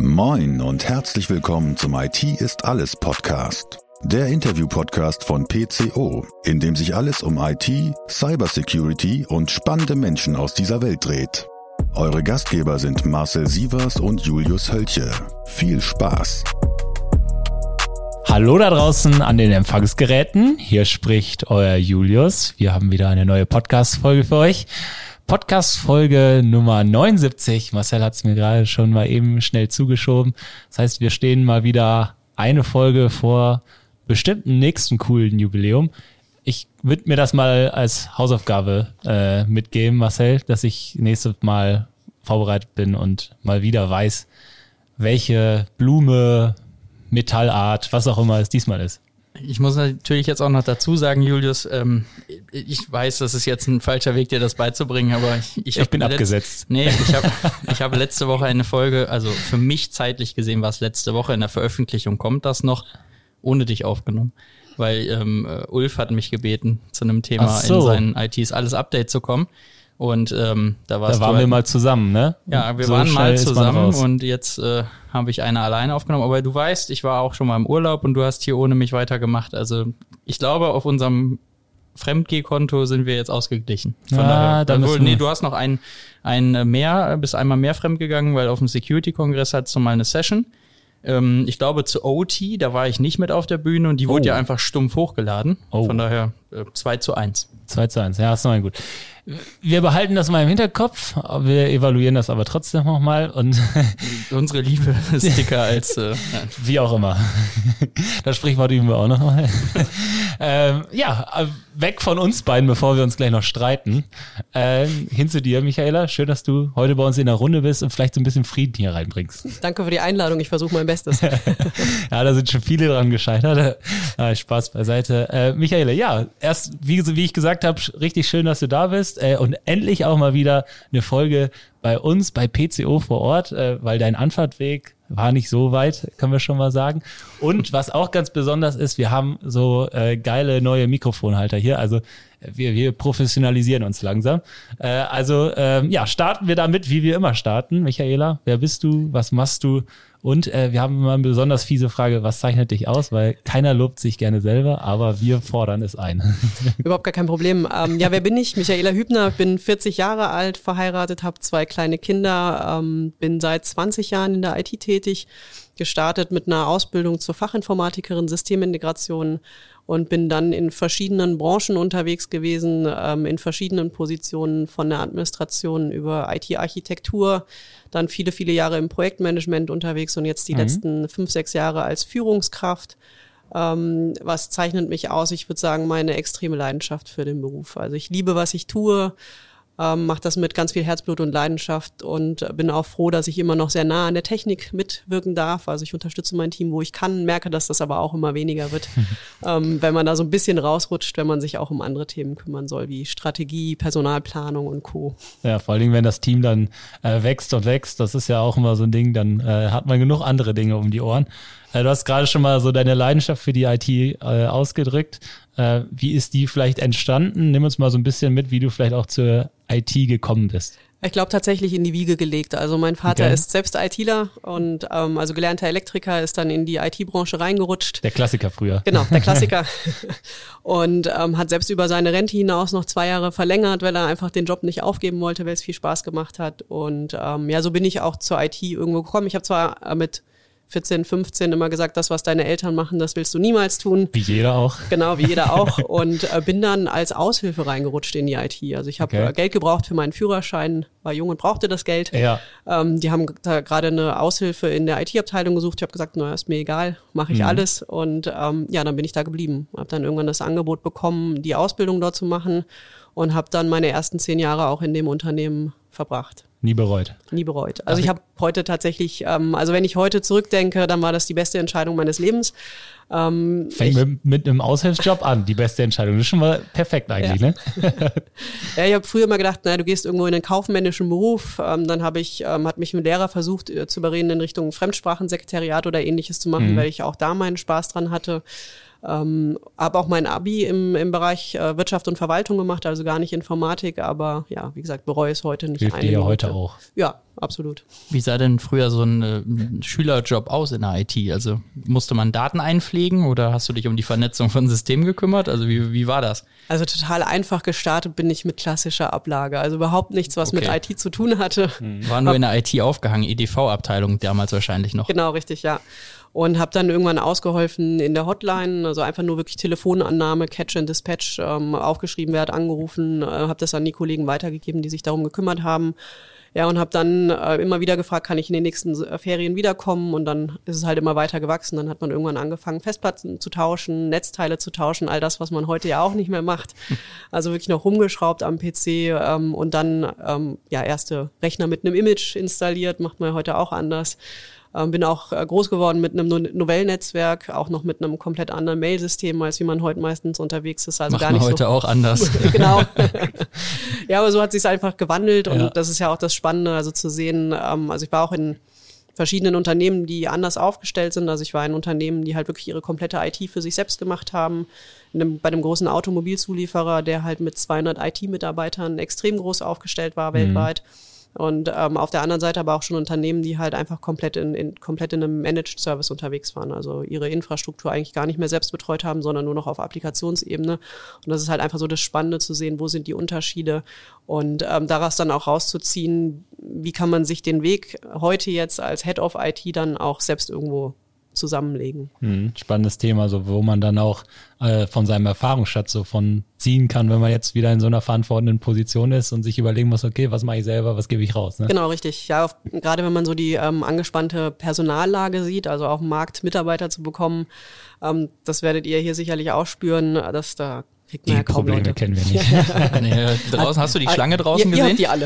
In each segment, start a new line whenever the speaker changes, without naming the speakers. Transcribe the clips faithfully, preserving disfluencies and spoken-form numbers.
Moin und herzlich willkommen zum I T ist alles Podcast. Der Interview-Podcast von P C O, in dem sich alles um I T, Cybersecurity und spannende Menschen aus dieser Welt dreht. Eure Gastgeber sind Marcel Sievers und Julius Hölche. Viel Spaß!
Hallo da draußen an den Empfangsgeräten. Hier spricht euer Julius. Wir haben wieder eine neue Podcast-Folge für euch. Podcast-Folge Nummer neunundsiebzig. Marcel hat es mir gerade schon mal eben schnell zugeschoben. Das heißt, wir stehen mal wieder eine Folge vor bestimmten nächsten coolen Jubiläum. Ich würde mir das mal als Hausaufgabe äh, mitgeben, Marcel, dass ich nächstes Mal vorbereitet bin und mal wieder weiß, welche Blume, Metallart, was auch immer es diesmal ist.
Ich muss natürlich jetzt auch noch dazu sagen, Julius, ähm, ich weiß, das ist jetzt ein falscher Weg, dir das beizubringen, aber ich, ich,
ich bin
letzt,
abgesetzt.
Nee, ich habe ich hab letzte Woche eine Folge, also für mich zeitlich gesehen war es letzte Woche, in der Veröffentlichung kommt das noch, ohne dich aufgenommen. Weil ähm, Ulf hat mich gebeten, zu einem Thema so. in seinen I Ts alles Update zu kommen. Und ähm, da, warst
da waren
du halt,
wir mal zusammen, ne?
Ja, wir
so
waren mal zusammen
man
und jetzt äh, habe ich eine alleine aufgenommen. Aber du weißt, ich war auch schon mal im Urlaub und du hast hier ohne mich weitergemacht. Also ich glaube, auf unserem Fremdgeh-Konto sind wir jetzt ausgeglichen. Von
ja,
daher, obwohl, nee, du hast noch ein, ein mehr, bist einmal mehr fremdgegangen, weil auf dem Security-Kongress hattest du mal eine Session. Ähm, ich glaube zu O T, da war ich nicht mit auf der Bühne und die wurde oh. ja einfach stumpf hochgeladen. Oh. Von daher äh, zwei zu eins.
zwei zu eins, ja, ist noch mal gut. Wir behalten das mal im Hinterkopf, wir evaluieren das aber trotzdem nochmal und
unsere Liebe ist dicker als äh,
wie auch immer. Das Sprichwort üben wir auch noch mal. ähm, ja, weg von uns beiden, bevor wir uns gleich noch streiten. Ähm, hin zu dir, Michaela. Schön, dass du heute bei uns in der Runde bist und vielleicht so ein bisschen Frieden hier reinbringst.
Danke für die Einladung, ich versuche mein Bestes.
Ja, da sind schon viele dran gescheitert. Ja, Spaß beiseite. Äh, Michaela, ja, erst, wie, wie ich gesagt habe, richtig schön, dass du da bist. Und endlich auch mal wieder eine Folge bei uns, bei P C O vor Ort, weil dein Anfahrtweg war nicht so weit, können wir schon mal sagen. Und was auch ganz besonders ist, wir haben so äh, geile neue Mikrofonhalter hier, also wir, wir professionalisieren uns langsam. Äh, also ähm, ja, starten wir damit, wie wir immer starten. Michaela, wer bist du, was machst du? Und äh, wir haben immer eine besonders fiese Frage, was zeichnet dich aus? Weil keiner lobt sich gerne selber, aber wir fordern es ein.
Überhaupt gar kein Problem. Ähm, ja, wer bin ich? Michaela Hübner, bin vierzig Jahre alt, verheiratet, habe zwei kleine Kinder, ähm, bin seit zwanzig Jahren in der I T tätig, gestartet mit einer Ausbildung zur Fachinformatikerin Systemintegration und bin dann in verschiedenen Branchen unterwegs gewesen, ähm, in verschiedenen Positionen von der Administration über I T-Architektur, dann viele, viele Jahre im Projektmanagement unterwegs und jetzt die mhm. letzten fünf, sechs Jahre als Führungskraft. Ähm, was zeichnet mich aus? Ich würde sagen, meine extreme Leidenschaft für den Beruf. Also ich liebe, was ich tue, ähm, mache das mit ganz viel Herzblut und Leidenschaft und bin auch froh, dass ich immer noch sehr nah an der Technik mitwirken darf. Also ich unterstütze mein Team, wo ich kann, merke, dass das aber auch immer weniger wird, ähm, wenn man da so ein bisschen rausrutscht, wenn man sich auch um andere Themen kümmern soll, wie Strategie, Personalplanung und Co.
Ja, vor allen Dingen, wenn das Team dann äh, wächst und wächst, das ist ja auch immer so ein Ding, dann äh, hat man genug andere Dinge um die Ohren. Äh, du hast gerade schon mal so deine Leidenschaft für die I T äh, ausgedrückt. Äh, wie ist die vielleicht entstanden? Nimm uns mal so ein bisschen mit, wie du vielleicht auch zur I T gekommen bist.
Ich glaube tatsächlich in die Wiege gelegt. Also mein Vater
okay.
ist selbst ITler und ähm, also gelernter Elektriker, ist dann in die I T-Branche reingerutscht.
Der Klassiker früher.
Genau, der Klassiker. Und ähm, hat selbst über seine Rente hinaus noch zwei Jahre verlängert, weil er einfach den Job nicht aufgeben wollte, weil es viel Spaß gemacht hat. Und ähm, ja, so bin ich auch zur I T irgendwo gekommen. Ich habe zwar äh, mit vierzehn, fünfzehn immer gesagt, das, was deine Eltern machen, das willst du niemals tun.
Wie jeder auch.
Genau, wie jeder auch. Und äh, bin dann als Aushilfe reingerutscht in die I T. Also ich habe okay. äh, Geld gebraucht für meinen Führerschein, war jung und brauchte das Geld.
Ja.
Ähm, die haben da gerade eine Aushilfe in der I T-Abteilung gesucht. Ich habe gesagt, naja, ist mir egal, mache ich mhm. alles. Und ähm, ja, dann bin ich da geblieben. Habe dann irgendwann das Angebot bekommen, die Ausbildung dort zu machen und habe dann meine ersten zehn Jahre auch in dem Unternehmen verbracht.
Nie bereut.
Nie bereut. Also ich habe heute tatsächlich, ähm, also wenn ich heute zurückdenke, dann war das die beste Entscheidung meines Lebens. Ähm,
Fängt mit, mit einem Aushilfsjob an, die beste Entscheidung. Das ist schon mal perfekt eigentlich,
ja.
ne?
Ja, ich habe früher immer gedacht, naja, du gehst irgendwo in einen kaufmännischen Beruf. Ähm, dann habe ich, ähm, hat mich ein Lehrer versucht äh, zu überreden, in Richtung Fremdsprachensekretariat oder ähnliches zu machen, mhm. weil ich auch da meinen Spaß dran hatte. Ähm, habe auch mein Abi im, im Bereich äh, Wirtschaft und Verwaltung gemacht, also gar nicht Informatik, aber ja, wie gesagt, bereue es heute nicht.
Hilft dir ja heute auch.
Ja, absolut.
Wie sah denn früher so ein äh, Schülerjob aus in der I T? Also musste man Daten einpflegen oder hast du dich um die Vernetzung von Systemen gekümmert? Also wie, wie war das?
Also total einfach gestartet bin ich mit klassischer Ablage. Also überhaupt nichts, was
Okay.
mit I T zu tun hatte.
War nur in der I T aufgehangen, E D V-Abteilung damals wahrscheinlich noch.
Genau, richtig, ja. Und habe dann irgendwann ausgeholfen in der Hotline, also einfach nur wirklich Telefonannahme, Catch and Dispatch, ähm, aufgeschrieben, wer hat angerufen, äh, habe das an die Kollegen weitergegeben, die sich darum gekümmert haben. Ja, und habe dann äh, immer wieder gefragt, kann ich in den nächsten äh, Ferien wiederkommen? Und dann ist es halt immer weiter gewachsen. Dann hat man irgendwann angefangen, Festplatten zu tauschen, Netzteile zu tauschen, all das, was man heute ja auch nicht mehr macht. Also wirklich noch rumgeschraubt am P C ähm, und dann ähm, ja erste Rechner mit einem Image installiert, macht man ja heute auch anders. Ähm, bin auch äh, groß geworden mit einem no- Novell-Netzwerk, auch noch mit einem komplett anderen Mail-System, als wie man heute meistens unterwegs ist. Also
Macht
gar
man
nicht
heute
so.
auch anders.
Genau. Ja, aber so hat sich's einfach gewandelt und
Ja.
das ist ja auch das Spannende, also zu sehen, ähm, also ich war auch in verschiedenen Unternehmen, die anders aufgestellt sind. Also ich war in Unternehmen, die halt wirklich ihre komplette I T für sich selbst gemacht haben. In einem, bei einem großen Automobilzulieferer, der halt mit zweihundert I T-Mitarbeitern extrem groß aufgestellt war weltweit. Und ähm, auf der anderen Seite aber auch schon Unternehmen, die halt einfach komplett in, in komplett in einem Managed Service unterwegs waren. Also ihre Infrastruktur eigentlich gar nicht mehr selbst betreut haben, sondern nur noch auf Applikationsebene. Und das ist halt einfach so das Spannende zu sehen, wo sind die Unterschiede und ähm, daraus dann auch rauszuziehen, wie kann man sich den Weg heute jetzt als Head of I T dann auch selbst irgendwo zusammenlegen.
Hm, spannendes Thema, so wo man dann auch äh, von seinem Erfahrungsschatz so von ziehen kann, wenn man jetzt wieder in so einer verantwortenden Position ist und sich überlegen muss, okay, was mache ich selber, was gebe ich raus? Ne?
Genau, richtig. Ja, auf, gerade wenn man so die ähm, angespannte Personallage sieht, also auf dem Markt Mitarbeiter zu bekommen, ähm, das werdet ihr hier sicherlich auch spüren, dass da kriegt man
Die
ja kaum
Probleme
Leute.
kennen wir nicht.
Nee, draußen, hast du die Schlange draußen
ihr, ihr
gesehen?
habt die alle.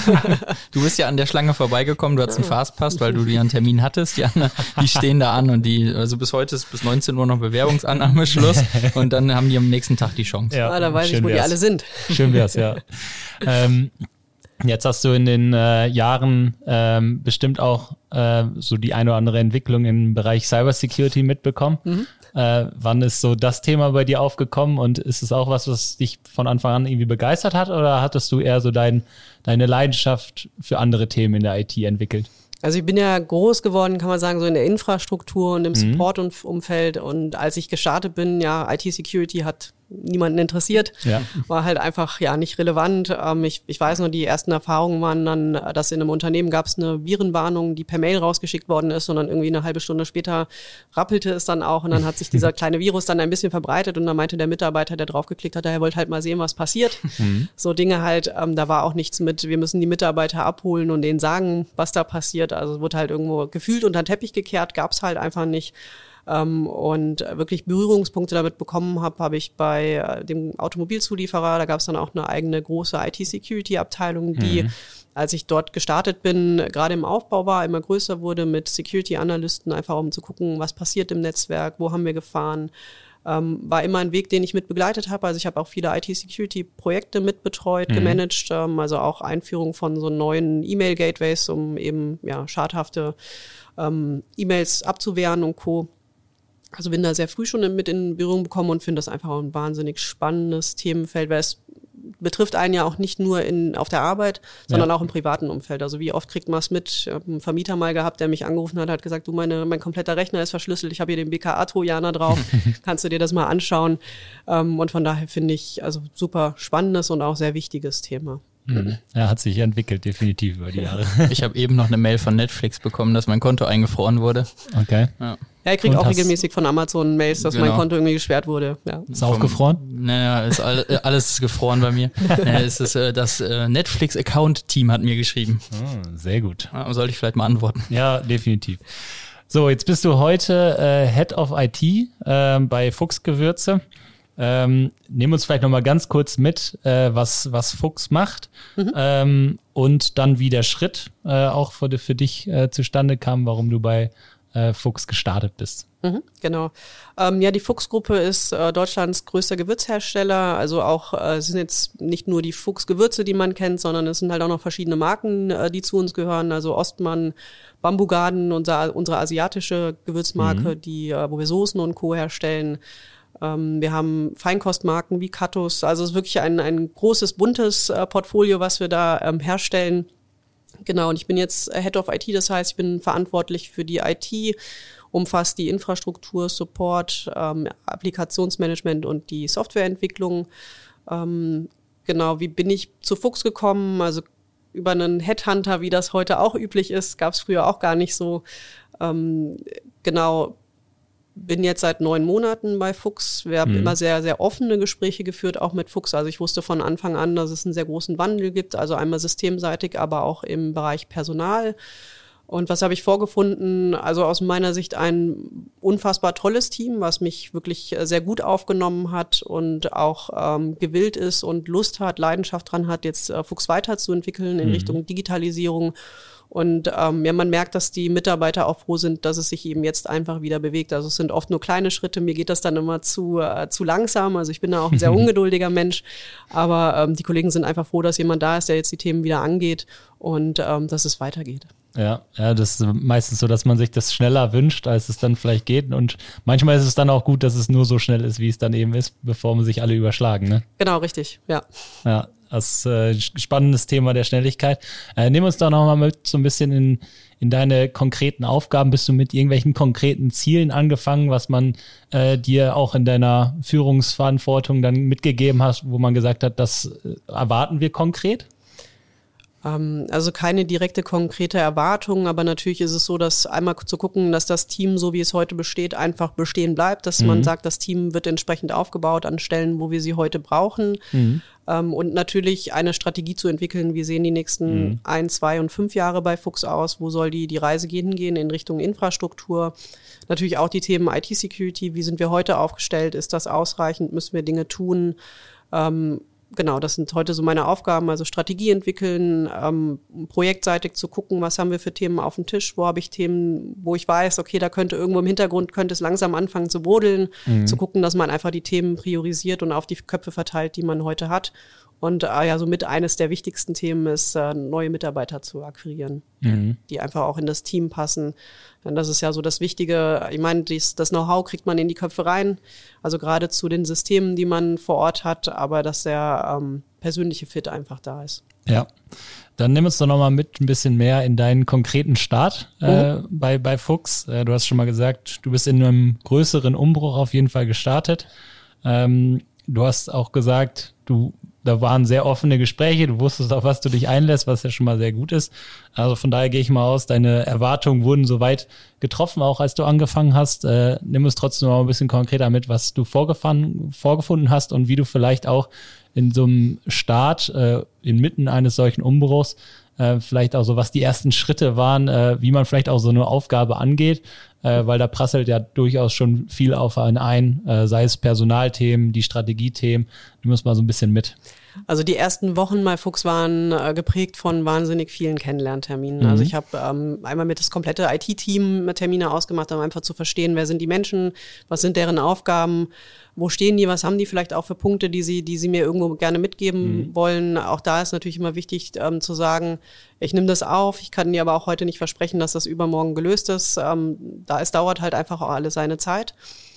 Du bist ja an der Schlange vorbeigekommen, du hattest einen Fastpass, weil du dir einen Termin hattest. Die, anderen, die stehen da an und die, also bis heute ist bis neunzehn Uhr noch Bewerbungsannahmeschluss und dann haben die am nächsten Tag die Chance.
Ja,
Ah, da weiß
schön
ich, wo die
wär's.
alle sind.
Schön wär's, ja. ähm, jetzt hast du in den äh, Jahren ähm, bestimmt auch äh, so die eine oder andere Entwicklung im Bereich Cybersecurity mitbekommen.
Mhm.
Äh, wann ist so das Thema bei dir aufgekommen und ist es auch was, was dich von Anfang an irgendwie begeistert hat oder hattest du eher so dein, deine Leidenschaft für andere Themen in der I T entwickelt?
Also ich bin ja groß geworden, kann man sagen, so in der Infrastruktur und im Support-Umfeld. Und als ich gestartet bin, ja, I T-Security hat niemanden interessiert.
Ja.
War halt einfach ja nicht relevant. Ähm, ich, ich weiß nur, die ersten Erfahrungen waren dann, dass in einem Unternehmen gab es eine Virenwarnung, die per Mail rausgeschickt worden ist und dann irgendwie eine halbe Stunde später rappelte es dann auch und dann hat sich dieser kleine Virus dann ein bisschen verbreitet und dann meinte der Mitarbeiter, der draufgeklickt hat, er wollte halt mal sehen, was passiert. Mhm. So Dinge halt, ähm, da war auch nichts mit, wir müssen die Mitarbeiter abholen und denen sagen, was da passiert. Also es wurde halt irgendwo gefühlt unter den Teppich gekehrt, gab es halt einfach nicht. Um, und wirklich Berührungspunkte damit bekommen habe, habe ich bei äh, dem Automobilzulieferer, da gab es dann auch eine eigene große I T-Security-Abteilung, die, mhm. als ich dort gestartet bin, gerade im Aufbau war, immer größer wurde mit Security-Analysten, einfach um zu gucken, was passiert im Netzwerk, wo haben wir gefahren. Ähm, war immer ein Weg, den ich mit begleitet habe. Also ich habe auch viele I T-Security-Projekte mitbetreut, mhm. gemanagt, ähm, also auch Einführung von so neuen E-Mail-Gateways, um eben ja schadhafte ähm, E-Mails abzuwehren und Co. Also bin da sehr früh schon mit in Berührung bekommen und finde das einfach auch ein wahnsinnig spannendes Themenfeld, weil es betrifft einen ja auch nicht nur in, auf der Arbeit, sondern ja. auch im privaten Umfeld. Also wie oft kriegt man es mit? Ich habe einen Vermieter mal gehabt, der mich angerufen hat, hat gesagt, du, meine, mein kompletter Rechner ist verschlüsselt, ich habe hier den B K A-Trojaner drauf, kannst du dir das mal anschauen? Und von daher finde ich also super spannendes und auch sehr wichtiges Thema.
Er hat sich entwickelt, definitiv über die Jahre.
Ich habe eben noch eine Mail von Netflix bekommen, dass mein Konto eingefroren wurde.
Okay.
Ja.
Ja, ich kriege auch regelmäßig von Amazon Mails, dass genau. mein Konto irgendwie gesperrt wurde. Ja.
Ist auch gefroren?
Naja, ist all, alles ist gefroren bei mir. Naja, es ist, äh, das äh, Netflix-Account-Team hat mir geschrieben.
Oh, sehr gut.
Ja, sollte ich vielleicht mal antworten.
Ja, definitiv. So, jetzt bist du heute äh, Head of I T äh, bei Fuchs Gewürze. Ähm, nehmen uns vielleicht nochmal ganz kurz mit, äh, was, was Fuchs macht mhm. ähm, und dann wie der Schritt äh, auch für, für dich äh, zustande kam, warum du bei äh, Fuchs gestartet bist.
Mhm, genau. Ähm, ja, die Fuchs-Gruppe ist äh, Deutschlands größter Gewürzhersteller. Also auch äh, es sind jetzt nicht nur die Fuchs-Gewürze, die man kennt, sondern es sind halt auch noch verschiedene Marken, äh, die zu uns gehören. Also Ostmann, Bamboo Garden, unser, unsere asiatische Gewürzmarke, mhm. die, äh, wo wir Soßen und Co. herstellen. Ähm, wir haben Feinkostmarken wie Kattus. Also es ist wirklich ein, ein großes, buntes äh, Portfolio, was wir da ähm, herstellen. Genau, und ich bin jetzt Head of I T, das heißt, ich bin verantwortlich für die I T, umfasst die Infrastruktur, Support, ähm, Applikationsmanagement und die Softwareentwicklung. Ähm, genau, wie bin ich zu Fuchs gekommen? Also über einen Headhunter, wie das heute auch üblich ist, gab es früher auch gar nicht so. Ähm, genau, bin jetzt seit neun Monaten bei Fuchs. Wir haben mhm. immer sehr, sehr offene Gespräche geführt, auch mit Fuchs. Also ich wusste von Anfang an, dass es einen sehr großen Wandel gibt, also einmal systemseitig, aber auch im Bereich Personal. Und was habe ich vorgefunden? Also aus meiner Sicht ein unfassbar tolles Team, was mich wirklich sehr gut aufgenommen hat und auch ähm, gewillt ist und Lust hat, Leidenschaft dran hat, jetzt äh, Fuchs weiterzuentwickeln in mhm. Richtung Digitalisierung. Und ähm, ja, man merkt, dass die Mitarbeiter auch froh sind, dass es sich eben jetzt einfach wieder bewegt. Also es sind oft nur kleine Schritte. Mir geht das dann immer zu äh, zu langsam. Also ich bin da auch ein sehr ungeduldiger Mensch. Aber ähm, die Kollegen sind einfach froh, dass jemand da ist, der jetzt die Themen wieder angeht und ähm, dass es weitergeht.
Ja, ja, das ist meistens so, dass man sich das schneller wünscht, als es dann vielleicht geht. Und manchmal ist es dann auch gut, dass es nur so schnell ist, wie es dann eben ist, bevor man sich alle überschlagen. Ne?
Genau, richtig, ja.
Ja. Das äh, spannendes Thema der Schnelligkeit. Äh, nimm uns doch nochmal mit so ein bisschen in, in deine konkreten Aufgaben. Bist du mit irgendwelchen konkreten Zielen angefangen, was man äh, dir auch in deiner Führungsverantwortung dann mitgegeben hast, wo man gesagt hat, das äh, erwarten wir konkret?
Also keine direkte, konkrete Erwartung, aber natürlich ist es so, dass einmal zu gucken, dass das Team, so wie es heute besteht, einfach bestehen bleibt, dass mhm. man sagt, das Team wird entsprechend aufgebaut an Stellen, wo wir sie heute brauchen mhm. ähm, und natürlich eine Strategie zu entwickeln, wie sehen die nächsten mhm. ein, zwei und fünf Jahre bei Fuchs aus, wo soll die, die Reise hingehen in Richtung Infrastruktur, natürlich auch die Themen I T-Security, wie sind wir heute aufgestellt, ist das ausreichend, müssen wir Dinge tun, ähm, Genau, das sind heute so meine Aufgaben, also Strategie entwickeln, ähm, projektseitig zu gucken, was haben wir für Themen auf dem Tisch, wo habe ich Themen, wo ich weiß, okay, da könnte irgendwo im Hintergrund, könnte es langsam anfangen zu brodeln, mhm. zu gucken, dass man einfach die Themen priorisiert und auf die Köpfe verteilt, die man heute hat. Und äh, ja, somit eines der wichtigsten Themen ist, äh, neue Mitarbeiter zu akquirieren, mhm. die einfach auch in das Team passen. Denn das ist ja so das Wichtige. Ich meine, dies, das Know-how kriegt man in die Köpfe rein, also gerade zu den Systemen, die man vor Ort hat, aber dass der ähm, persönliche Fit einfach da ist.
Ja, dann nimm uns doch nochmal mit ein bisschen mehr in deinen konkreten Start äh, mhm. bei, bei Fuchs. Äh, du hast schon mal gesagt, du bist in einem größeren Umbruch auf jeden Fall gestartet. Ähm, du hast auch gesagt, du Da waren sehr offene Gespräche, du wusstest, auf was du dich einlässt, was ja schon mal sehr gut ist. Also von daher gehe ich mal aus, deine Erwartungen wurden soweit getroffen, auch als du angefangen hast. Äh, nimm es trotzdem mal ein bisschen konkreter mit, was du vorgefunden, vorgefunden hast und wie du vielleicht auch in so einem Start, äh, inmitten eines solchen Umbruchs, äh, vielleicht auch so, was die ersten Schritte waren, äh, wie man vielleicht auch so eine Aufgabe angeht, äh, weil da prasselt ja durchaus schon viel auf einen ein, äh, sei es Personalthemen, die Strategiethemen. Nimm uns mal so ein bisschen mit.
Also die ersten Wochen bei Fuchs waren äh, geprägt von wahnsinnig vielen Kennenlernterminen. Mhm. Also ich habe ähm, einmal mit das komplette I T-Team Termine ausgemacht, um einfach zu verstehen, wer sind die Menschen, was sind deren Aufgaben, wo stehen die, was haben die vielleicht auch für Punkte, die sie, die sie mir irgendwo gerne mitgeben mhm. wollen. Auch da ist natürlich immer wichtig ähm, zu sagen, ich nehme das auf, ich kann dir aber auch heute nicht versprechen, dass das übermorgen gelöst ist. Ähm, da es dauert halt einfach auch alles seine Zeit.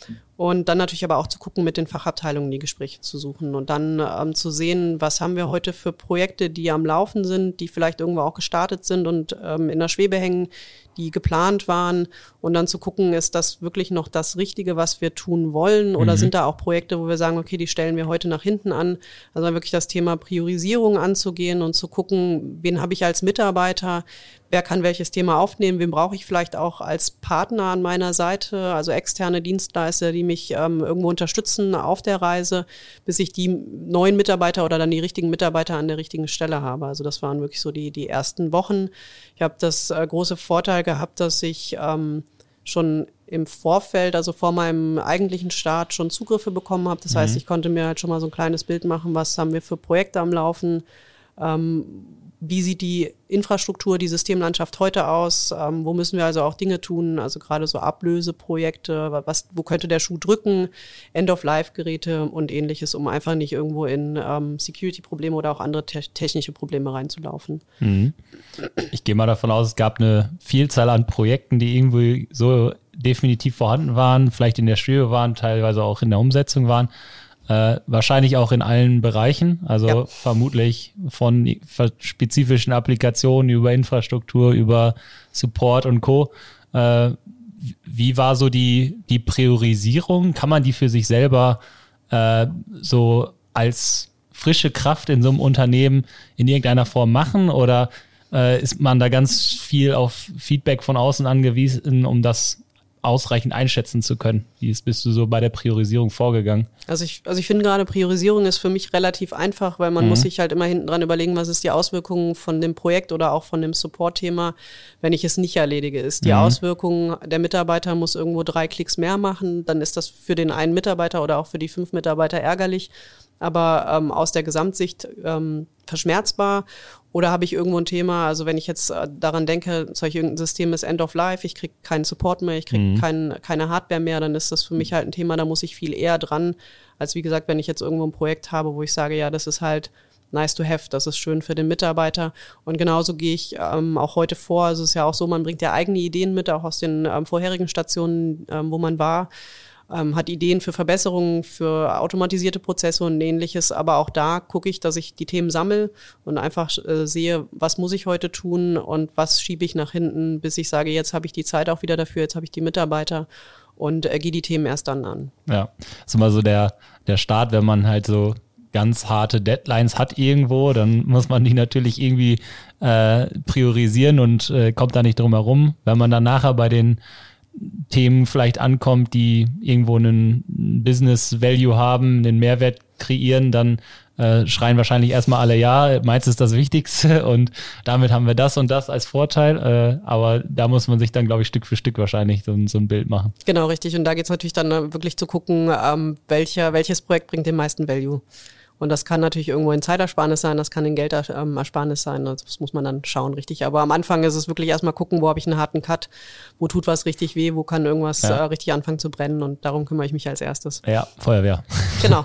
Und dann natürlich aber auch zu gucken, mit den Fachabteilungen die Gespräche zu suchen und dann ähm, zu sehen, was haben wir heute für Projekte, die am Laufen sind, die vielleicht irgendwo auch gestartet sind und ähm, in der Schwebe hängen, die geplant waren und dann zu gucken, ist das wirklich noch das Richtige, was wir tun wollen oder mhm. sind da auch Projekte, wo wir sagen, okay, die stellen wir heute nach hinten an. Also wirklich das Thema Priorisierung anzugehen und zu gucken, wen habe ich als Mitarbeiter, wer kann welches Thema aufnehmen, wen brauche ich vielleicht auch als Partner an meiner Seite, also externe Dienstleister, die mich ähm, irgendwo unterstützen auf der Reise, bis ich die neuen Mitarbeiter oder dann die richtigen Mitarbeiter an der richtigen Stelle habe. Also das waren wirklich so die, die ersten Wochen. Ich habe das äh, große Vorteil gehabt, dass ich ähm, schon im Vorfeld, also vor meinem eigentlichen Start, schon Zugriffe bekommen habe. Das mhm. heißt, ich konnte mir halt schon mal so ein kleines Bild machen, was haben wir für Projekte am Laufen, ähm, wie sieht die Infrastruktur, die Systemlandschaft heute aus, ähm, wo müssen wir also auch Dinge tun, also gerade so Ablöseprojekte, was, wo könnte der Schuh drücken, End-of-Life-Geräte und ähnliches, um einfach nicht irgendwo in ähm, Security-Probleme oder auch andere te- technische Probleme reinzulaufen.
Mhm. Ich gehe mal davon aus, es gab eine Vielzahl an Projekten, die irgendwie so definitiv vorhanden waren, vielleicht in der Schwebe waren, teilweise auch in der Umsetzung waren. Äh, wahrscheinlich auch in allen Bereichen, also ja. vermutlich von spezifischen Applikationen über Infrastruktur, über Support und Co. Äh, wie war so die, die Priorisierung? Kann man die für sich selber äh, so als frische Kraft in so einem Unternehmen in irgendeiner Form machen oder äh, ist man da ganz viel auf Feedback von außen angewiesen, um das ausreichend einschätzen zu können? Wie ist, bist du so bei der Priorisierung vorgegangen?
Also ich, also ich finde gerade Priorisierung ist für mich relativ einfach, weil man mhm. muss sich halt immer hinten dran überlegen, was ist die Auswirkung von dem Projekt oder auch von dem Support-Thema, wenn ich es nicht erledige. Ist die mhm. Auswirkung, der Mitarbeiter muss irgendwo drei Klicks mehr machen, dann ist das für den einen Mitarbeiter oder auch für die fünf Mitarbeiter ärgerlich, aber ähm, aus der Gesamtsicht ähm, verschmerzbar. Oder habe ich irgendwo ein Thema, also wenn ich jetzt äh, daran denke, solch irgendein System ist End of Life, ich kriege keinen Support mehr, ich kriege mhm. kein, keine Hardware mehr, dann ist das für mich halt ein Thema, da muss ich viel eher dran, als wie gesagt, wenn ich jetzt irgendwo ein Projekt habe, wo ich sage, ja, das ist halt nice to have, das ist schön für den Mitarbeiter. Und genauso gehe ich ähm, auch heute vor, also es ist ja auch so, man bringt ja eigene Ideen mit, auch aus den ähm, vorherigen Stationen, ähm, wo man war, Ähm, hat Ideen für Verbesserungen, für automatisierte Prozesse und Ähnliches. Aber auch da gucke ich, dass ich die Themen sammle und einfach äh, sehe, was muss ich heute tun und was schiebe ich nach hinten, bis ich sage, jetzt habe ich die Zeit auch wieder dafür, jetzt habe ich die Mitarbeiter und äh, gehe die Themen erst dann an.
Ja, das ist immer so der, der Start, wenn man halt so ganz harte Deadlines hat irgendwo, dann muss man die natürlich irgendwie äh, priorisieren und äh, kommt da nicht drum herum. Wenn man dann nachher bei den Themen vielleicht ankommt, die irgendwo einen Business Value haben, einen Mehrwert kreieren, dann äh, schreien wahrscheinlich erstmal alle, ja, meins ist das Wichtigste und damit haben wir das und das als Vorteil, äh, aber da muss man sich dann, glaube ich, Stück für Stück wahrscheinlich so, so ein Bild machen.
Genau, richtig, und da geht es natürlich dann wirklich zu gucken, ähm, welcher, welches Projekt bringt den meisten Value. Und das kann natürlich irgendwo ein Zeitersparnis sein, das kann ein Geldersparnis sein, das muss man dann schauen, richtig. Aber am Anfang ist es wirklich erstmal gucken, wo habe ich einen harten Cut, wo tut was richtig weh, wo kann irgendwas ja. äh, richtig anfangen zu brennen und darum kümmere ich mich als erstes.
Ja, Feuerwehr.
Genau.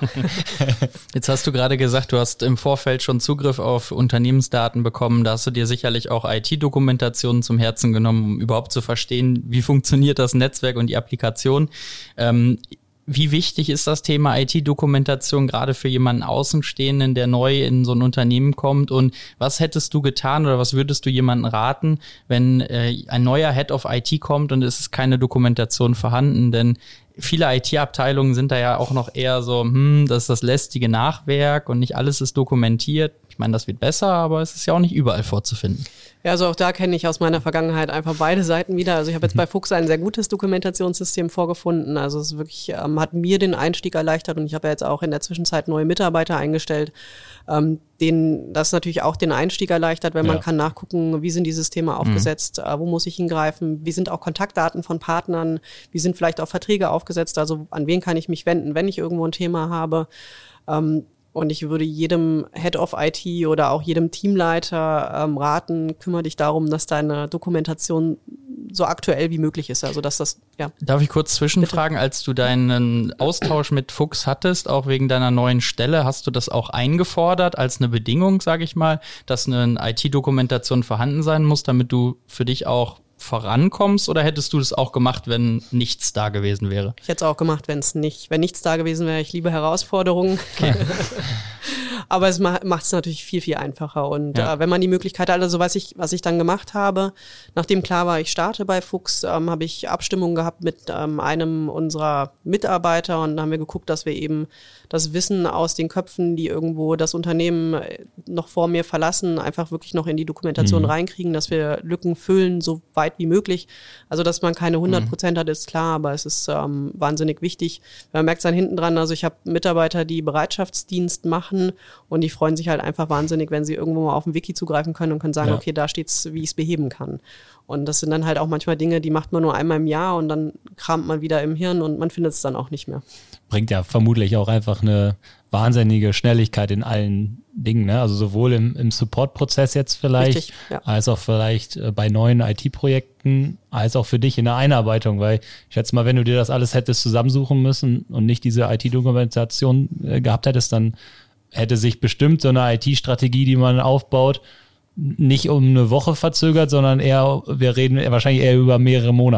Jetzt hast du gerade gesagt, du hast im Vorfeld schon Zugriff auf Unternehmensdaten bekommen, da hast du dir sicherlich auch I T-Dokumentationen zum Herzen genommen, um überhaupt zu verstehen, wie funktioniert das Netzwerk und die Applikation. Ähm, Wie wichtig ist das Thema I T-Dokumentation gerade für jemanden Außenstehenden, der neu in so ein Unternehmen kommt? Und was hättest du getan oder was würdest du jemandem raten, wenn äh, ein neuer Head of I T kommt und es ist keine Dokumentation vorhanden? Denn viele I T-Abteilungen sind da ja auch noch eher so, hm, das ist das lästige Nachwerk und nicht alles ist dokumentiert. Ich meine, das wird besser, aber es ist ja auch nicht überall vorzufinden.
Ja, also auch da kenne ich aus meiner Vergangenheit einfach beide Seiten wieder. Also ich habe jetzt bei Fuchs ein sehr gutes Dokumentationssystem vorgefunden. Also es wirklich ähm, hat mir den Einstieg erleichtert und ich habe ja jetzt auch in der Zwischenzeit neue Mitarbeiter eingestellt, ähm, denen das natürlich auch den Einstieg erleichtert, weil man ja. kann nachgucken, wie sind die Systeme aufgesetzt, mhm. äh, wo muss ich hingreifen, wie sind auch Kontaktdaten von Partnern, wie sind vielleicht auch Verträge aufgesetzt, also an wen kann ich mich wenden, wenn ich irgendwo ein Thema habe. Ähm, Und ich würde jedem Head of I T oder auch jedem Teamleiter ähm, raten, kümmere dich darum, dass deine Dokumentation so aktuell wie möglich ist. Also dass das, ja.
Darf ich kurz zwischenfragen, als du deinen Austausch mit Fuchs hattest, auch wegen deiner neuen Stelle, hast du das auch eingefordert als eine Bedingung, sage ich mal, dass eine I T-Dokumentation vorhanden sein muss, damit du für dich auch vorankommst, oder hättest du das auch gemacht, wenn nichts da gewesen wäre?
Ich hätte es auch gemacht, wenn es nicht, wenn nichts da gewesen wäre. Ich liebe Herausforderungen. Okay. Aber es macht es natürlich viel, viel einfacher. Und ja. äh, wenn man die Möglichkeit hat, also was ich, was ich dann gemacht habe, nachdem klar war, ich starte bei Fuchs, ähm, habe ich Abstimmungen gehabt mit ähm, einem unserer Mitarbeiter und dann haben wir geguckt, dass wir eben das Wissen aus den Köpfen, die irgendwo das Unternehmen noch vor mir verlassen, einfach wirklich noch in die Dokumentation mhm. reinkriegen, dass wir Lücken füllen, so weit wie möglich. Also, dass man keine hundert Prozent hat, ist klar, aber es ist ähm, wahnsinnig wichtig. Man merkt es dann hinten dran, also ich habe Mitarbeiter, die Bereitschaftsdienst machen und die freuen sich halt einfach wahnsinnig, wenn sie irgendwo mal auf den Wiki zugreifen können und können sagen, ja. okay, da steht's, wie ich es beheben kann. Und das sind dann halt auch manchmal Dinge, die macht man nur einmal im Jahr und dann kramt man wieder im Hirn und man findet es dann auch nicht mehr.
Bringt ja vermutlich auch einfach eine wahnsinnige Schnelligkeit in allen Dingen, ne? Also sowohl im, im Support-Prozess jetzt vielleicht, Richtig, ja. als auch vielleicht bei neuen I T-Projekten, als auch für dich in der Einarbeitung, weil ich schätze mal, wenn du dir das alles hättest zusammensuchen müssen und nicht diese I T-Dokumentation äh, gehabt hättest, dann hätte sich bestimmt so eine I T-Strategie, die man aufbaut, nicht um eine Woche verzögert, sondern eher, wir reden wahrscheinlich eher über mehrere Monate.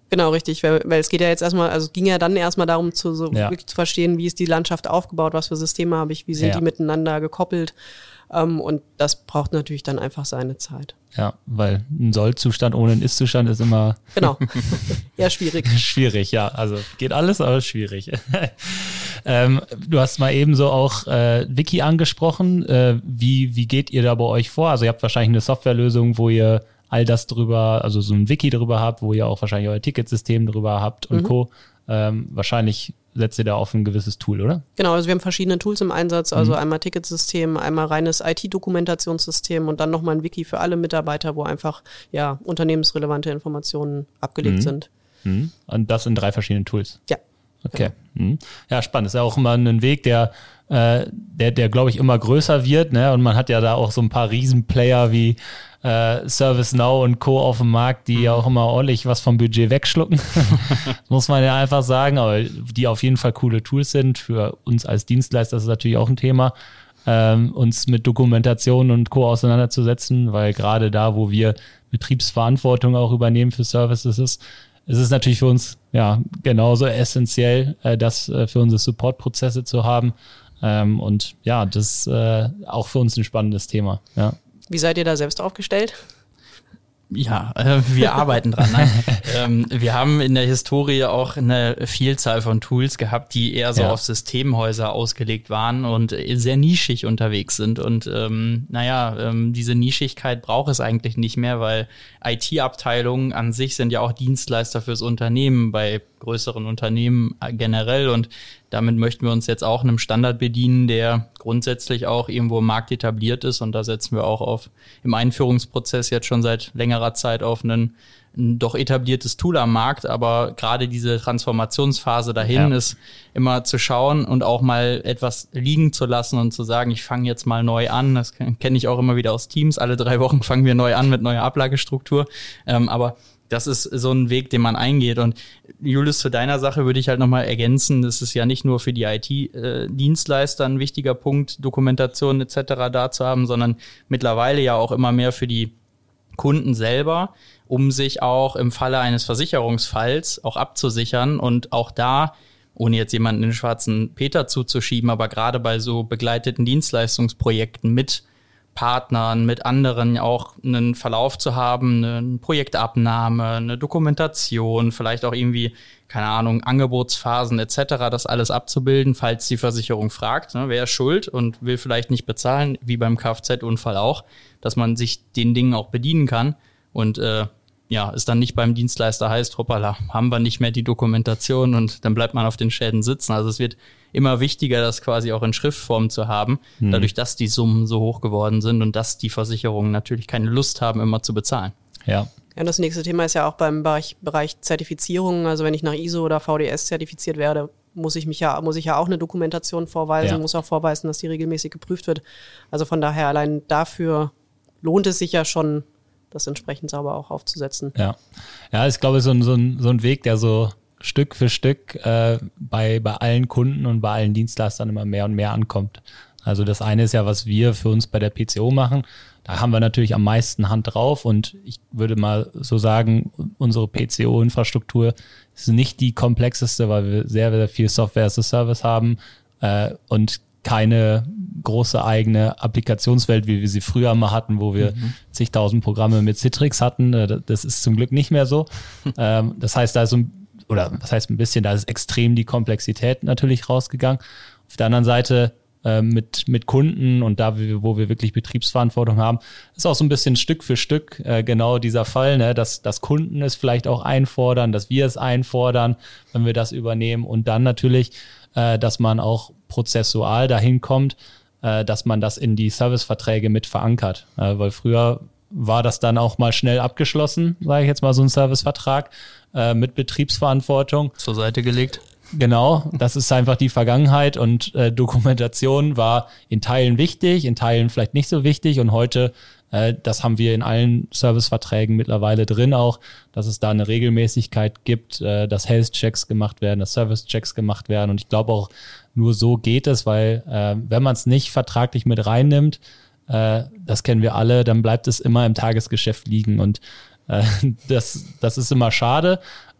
Genau, richtig, weil, weil es geht ja jetzt erstmal, also es ging ja dann erstmal darum, zu, so
Ja.
wirklich zu verstehen, wie ist die Landschaft aufgebaut, was für Systeme habe ich, wie sind
Ja.
die miteinander gekoppelt. Ähm, und das braucht natürlich dann einfach seine Zeit.
Ja, weil ein Soll-Zustand ohne einen Ist-Zustand ist immer
Genau, eher schwierig.
schwierig, ja. Also geht alles, aber schwierig. ähm, du hast mal eben so auch äh, Wiki angesprochen. Äh, wie, wie geht ihr da bei euch vor? Also ihr habt wahrscheinlich eine Softwarelösung, wo ihr all das drüber, also so ein Wiki drüber habt, wo ihr auch wahrscheinlich euer Ticketsystem drüber habt und
Mhm.
Co. Ähm, wahrscheinlich setzt ihr da auf ein gewisses Tool, oder?
Genau, also wir haben verschiedene Tools im Einsatz, also einmal Ticketsystem, einmal reines I T-Dokumentationssystem und dann nochmal ein Wiki für alle Mitarbeiter, wo einfach ja unternehmensrelevante Informationen abgelegt
Mhm.
sind.
Mhm. Und das in drei verschiedenen Tools.
Ja.
Okay. Mhm. Ja, spannend. Ist ja auch immer ein Weg, der, äh, der, der glaube ich, immer größer wird. Ne? Und man hat ja da auch so ein paar Riesenplayer wie äh, ServiceNow und Co. auf dem Markt, die ja auch immer ordentlich was vom Budget wegschlucken. Das muss man ja einfach sagen, aber die auf jeden Fall coole Tools sind. Für uns als Dienstleister ist das natürlich auch ein Thema, ähm, uns mit Dokumentation und Co. auseinanderzusetzen, weil gerade da, wo wir Betriebsverantwortung auch übernehmen für Services ist, es ist natürlich für uns ja genauso essentiell, äh, das äh, für unsere Supportprozesse zu haben. Ähm, und ja, das ist äh, auch für uns ein spannendes Thema. Ja.
Wie seid ihr da selbst aufgestellt?
Ja, äh, wir arbeiten dran. Nein. ähm, wir haben in der Historie auch eine Vielzahl von Tools gehabt, die eher so
Ja.
auf Systemhäuser ausgelegt waren und sehr nischig unterwegs sind. Und ähm, naja, ähm, diese Nischigkeit braucht es eigentlich nicht mehr, weil I T-Abteilungen an sich sind ja auch Dienstleister fürs Unternehmen, bei größeren Unternehmen generell. Und damit möchten wir uns jetzt auch einem Standard bedienen, der grundsätzlich auch irgendwo im Markt etabliert ist. Und da setzen wir auch auf im Einführungsprozess jetzt schon seit längerer Zeit auf einen, ein doch etabliertes Tool am Markt. Aber gerade diese Transformationsphase dahin
Ja.
ist immer zu schauen und auch mal etwas liegen zu lassen und zu sagen, ich fange jetzt mal neu an. Das kenne ich auch immer wieder aus Teams. Alle drei Wochen fangen wir neu an mit neuer Ablagestruktur. Ähm, aber das ist so ein Weg, den man eingeht. Und Julius, zu deiner Sache würde ich halt nochmal ergänzen, das ist ja nicht nur für die I T-Dienstleister ein wichtiger Punkt, Dokumentation et cetera da zu haben, sondern mittlerweile ja auch immer mehr für die Kunden selber, um sich auch im Falle eines Versicherungsfalls auch abzusichern und auch da, ohne jetzt jemanden in den schwarzen Peter zuzuschieben, aber gerade bei so begleiteten Dienstleistungsprojekten mit Partnern, mit anderen auch einen Verlauf zu haben, eine Projektabnahme, eine Dokumentation, vielleicht auch irgendwie, keine Ahnung, Angebotsphasen et cetera, das alles abzubilden, falls die Versicherung fragt, ne, wer ist schuld und will vielleicht nicht bezahlen, wie beim Kfz-Unfall auch, dass man sich den Dingen auch bedienen kann und äh, ja, es dann nicht beim Dienstleister heißt, hoppala, haben wir nicht mehr die Dokumentation und dann bleibt man auf den Schäden sitzen. Also es wird immer wichtiger, das quasi auch in Schriftform zu haben,
Mhm.
dadurch, dass die Summen so hoch geworden sind und dass die Versicherungen natürlich keine Lust haben, immer zu bezahlen.
Ja.
Ja, das nächste Thema ist ja auch beim Bereich, Bereich Zertifizierung. Also wenn ich nach I S O oder V D S zertifiziert werde, muss ich mich ja, muss ich ja auch eine Dokumentation vorweisen,
Ja.
muss auch vorweisen, dass die regelmäßig geprüft wird. Also von daher allein dafür lohnt es sich ja schon, das entsprechend sauber auch aufzusetzen.
Ja, ja, ich glaube, so ein, so ein, so ein Weg, der so Stück für Stück äh, bei, bei allen Kunden und bei allen Dienstleistern immer mehr und mehr ankommt. Also das eine ist ja, was wir für uns bei der P C O machen. Da haben wir natürlich am meisten Hand drauf und ich würde mal so sagen, unsere P C O-Infrastruktur ist nicht die komplexeste, weil wir sehr, sehr viel Software as a Service haben äh, und keine große eigene Applikationswelt, wie wir sie früher mal hatten, wo wir mhm. zigtausend Programme mit Citrix hatten. Das ist zum Glück nicht mehr so. ähm, das heißt, da ist so ein, oder was heißt ein bisschen, da ist extrem die Komplexität natürlich rausgegangen. Auf der anderen Seite äh, mit, mit Kunden und da, wo wir wirklich Betriebsverantwortung haben, ist auch so ein bisschen Stück für Stück äh, genau dieser Fall, ne, dass, dass Kunden es vielleicht auch einfordern, dass wir es einfordern, wenn wir das übernehmen und dann natürlich, äh, dass man auch prozessual dahin kommt, äh, dass man das in die Serviceverträge mit verankert. Äh, weil früher war das dann auch mal schnell abgeschlossen, sage ich jetzt mal, so ein Servicevertrag äh, mit Betriebsverantwortung.
Zur Seite gelegt.
Genau, das ist einfach die Vergangenheit und äh, Dokumentation war in Teilen wichtig, in Teilen vielleicht nicht so wichtig und heute, äh, das haben wir in allen Serviceverträgen mittlerweile drin auch, dass es da eine Regelmäßigkeit gibt, äh, dass Health-Checks gemacht werden, dass Service-Checks gemacht werden und ich glaube auch nur so geht es, weil äh, wenn man es nicht vertraglich mit reinnimmt, äh, das kennen wir alle, dann bleibt es immer im Tagesgeschäft liegen und äh, das, das ist immer schade.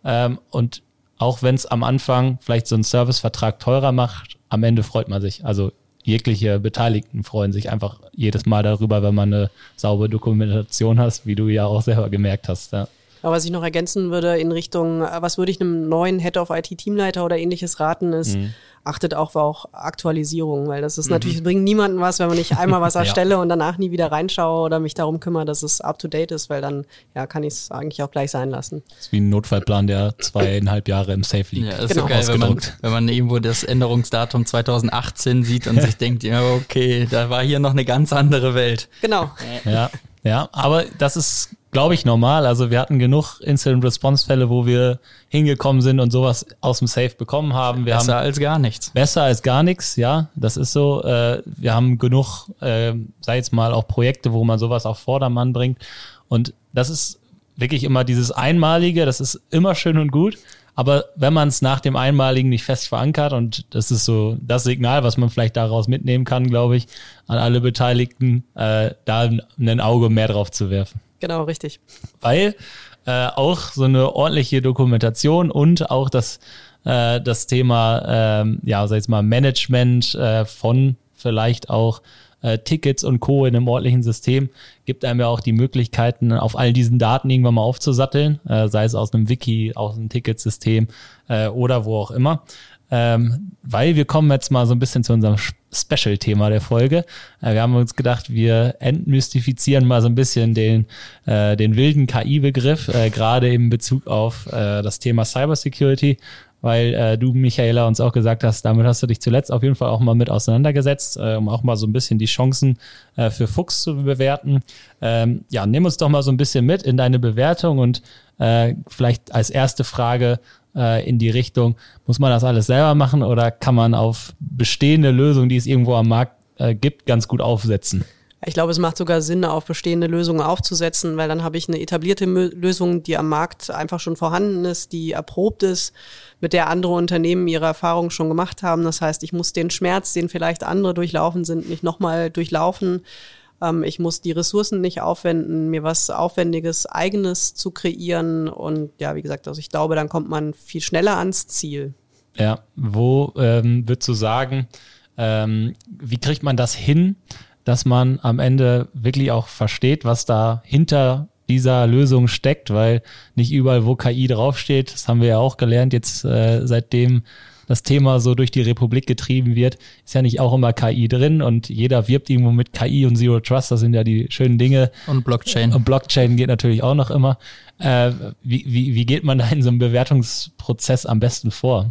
Ähm, und auch wenn es am Anfang vielleicht so einen Servicevertrag teurer macht, am Ende freut man sich. Also jegliche Beteiligten freuen sich einfach jedes Mal darüber, wenn man eine saubere Dokumentation hast, wie du ja auch selber gemerkt hast. Ja.
Aber was ich noch ergänzen würde in Richtung, was würde ich einem neuen Head of I T-Teamleiter oder ähnliches raten, ist, mhm. achtet auch auf Aktualisierung, weil das ist mhm. natürlich, bringt niemandem was, wenn man nicht einmal was erstelle ja. und danach nie wieder reinschaue oder mich darum kümmere, dass es up-to-date ist, weil dann ja, kann ich es eigentlich auch gleich sein lassen.
Das ist wie ein Notfallplan, der zweieinhalb Jahre im Safe liegt.
Ja, das genau. ist so geil, wenn man, wenn man irgendwo das Änderungsdatum zweitausendachtzehn sieht und sich denkt, ja okay, da war hier noch eine ganz andere Welt.
Genau.
Ja, ja, aber das ist, glaube ich, normal. Also wir hatten genug Incident-Response-Fälle, wo wir hingekommen sind und sowas aus dem Safe bekommen haben. Wir
besser
haben
als gar nichts.
Besser als gar nichts, ja, das ist so. Äh, wir haben genug, äh, sei jetzt mal auch Projekte, wo man sowas auf Vordermann bringt. Und das ist wirklich immer dieses Einmalige, das ist immer schön und gut. Aber wenn man es nach dem Einmaligen nicht fest verankert, und das ist so das Signal, was man vielleicht daraus mitnehmen kann, glaube ich, an alle Beteiligten, äh, da ein Auge mehr drauf zu werfen.
Genau, richtig.
Weil äh, auch so eine ordentliche Dokumentation und auch das, äh, das Thema, ähm, ja, sag ich mal, Management äh, von vielleicht auch äh, Tickets und Co. in einem ordentlichen System gibt einem ja auch die Möglichkeiten, auf all diesen Daten irgendwann mal aufzusatteln, äh, sei es aus einem Wiki, aus einem Ticketsystem äh, oder wo auch immer. Ähm, weil wir kommen jetzt mal so ein bisschen zu unserem Special-Thema der Folge. Äh, wir haben uns gedacht, wir entmystifizieren mal so ein bisschen den, äh, den wilden K I-Begriff, äh, gerade in Bezug auf äh, das Thema Cybersecurity, weil äh, du, Michaela, uns auch gesagt hast, damit hast du dich zuletzt auf jeden Fall auch mal mit auseinandergesetzt, äh, um auch mal so ein bisschen die Chancen äh, für Fuchs zu bewerten. Ähm, ja, nimm uns doch mal so ein bisschen mit in deine Bewertung und äh, vielleicht als erste Frage äh, in die Richtung, muss man das alles selber machen oder kann man auf bestehende Lösungen, die es irgendwo am Markt äh, gibt, ganz gut aufsetzen?
Ich glaube, es macht sogar Sinn, auf bestehende Lösungen aufzusetzen, weil dann habe ich eine etablierte Lösung, die am Markt einfach schon vorhanden ist, die erprobt ist, mit der andere Unternehmen ihre Erfahrungen schon gemacht haben. Das heißt, ich muss den Schmerz, den vielleicht andere durchlaufen sind, nicht nochmal durchlaufen. Ähm, ich muss die Ressourcen nicht aufwenden, mir was Aufwendiges, Eigenes zu kreieren. Und ja, wie gesagt, also ich glaube, dann kommt man viel schneller ans Ziel.
Ja, wo ähm, würdest du sagen, ähm, wie kriegt man das hin, dass man am Ende wirklich auch versteht, was da hinter dieser Lösung steckt, weil nicht überall, wo K I draufsteht, das haben wir ja auch gelernt, jetzt äh, seitdem das Thema so durch die Republik getrieben wird, ist ja nicht auch immer K I drin und jeder wirbt irgendwo mit K I und Zero Trust, das sind ja die schönen Dinge.
Und Blockchain.
Und Blockchain geht natürlich auch noch immer. Äh, wie, wie, wie geht man da in so einem Bewertungsprozess am besten vor?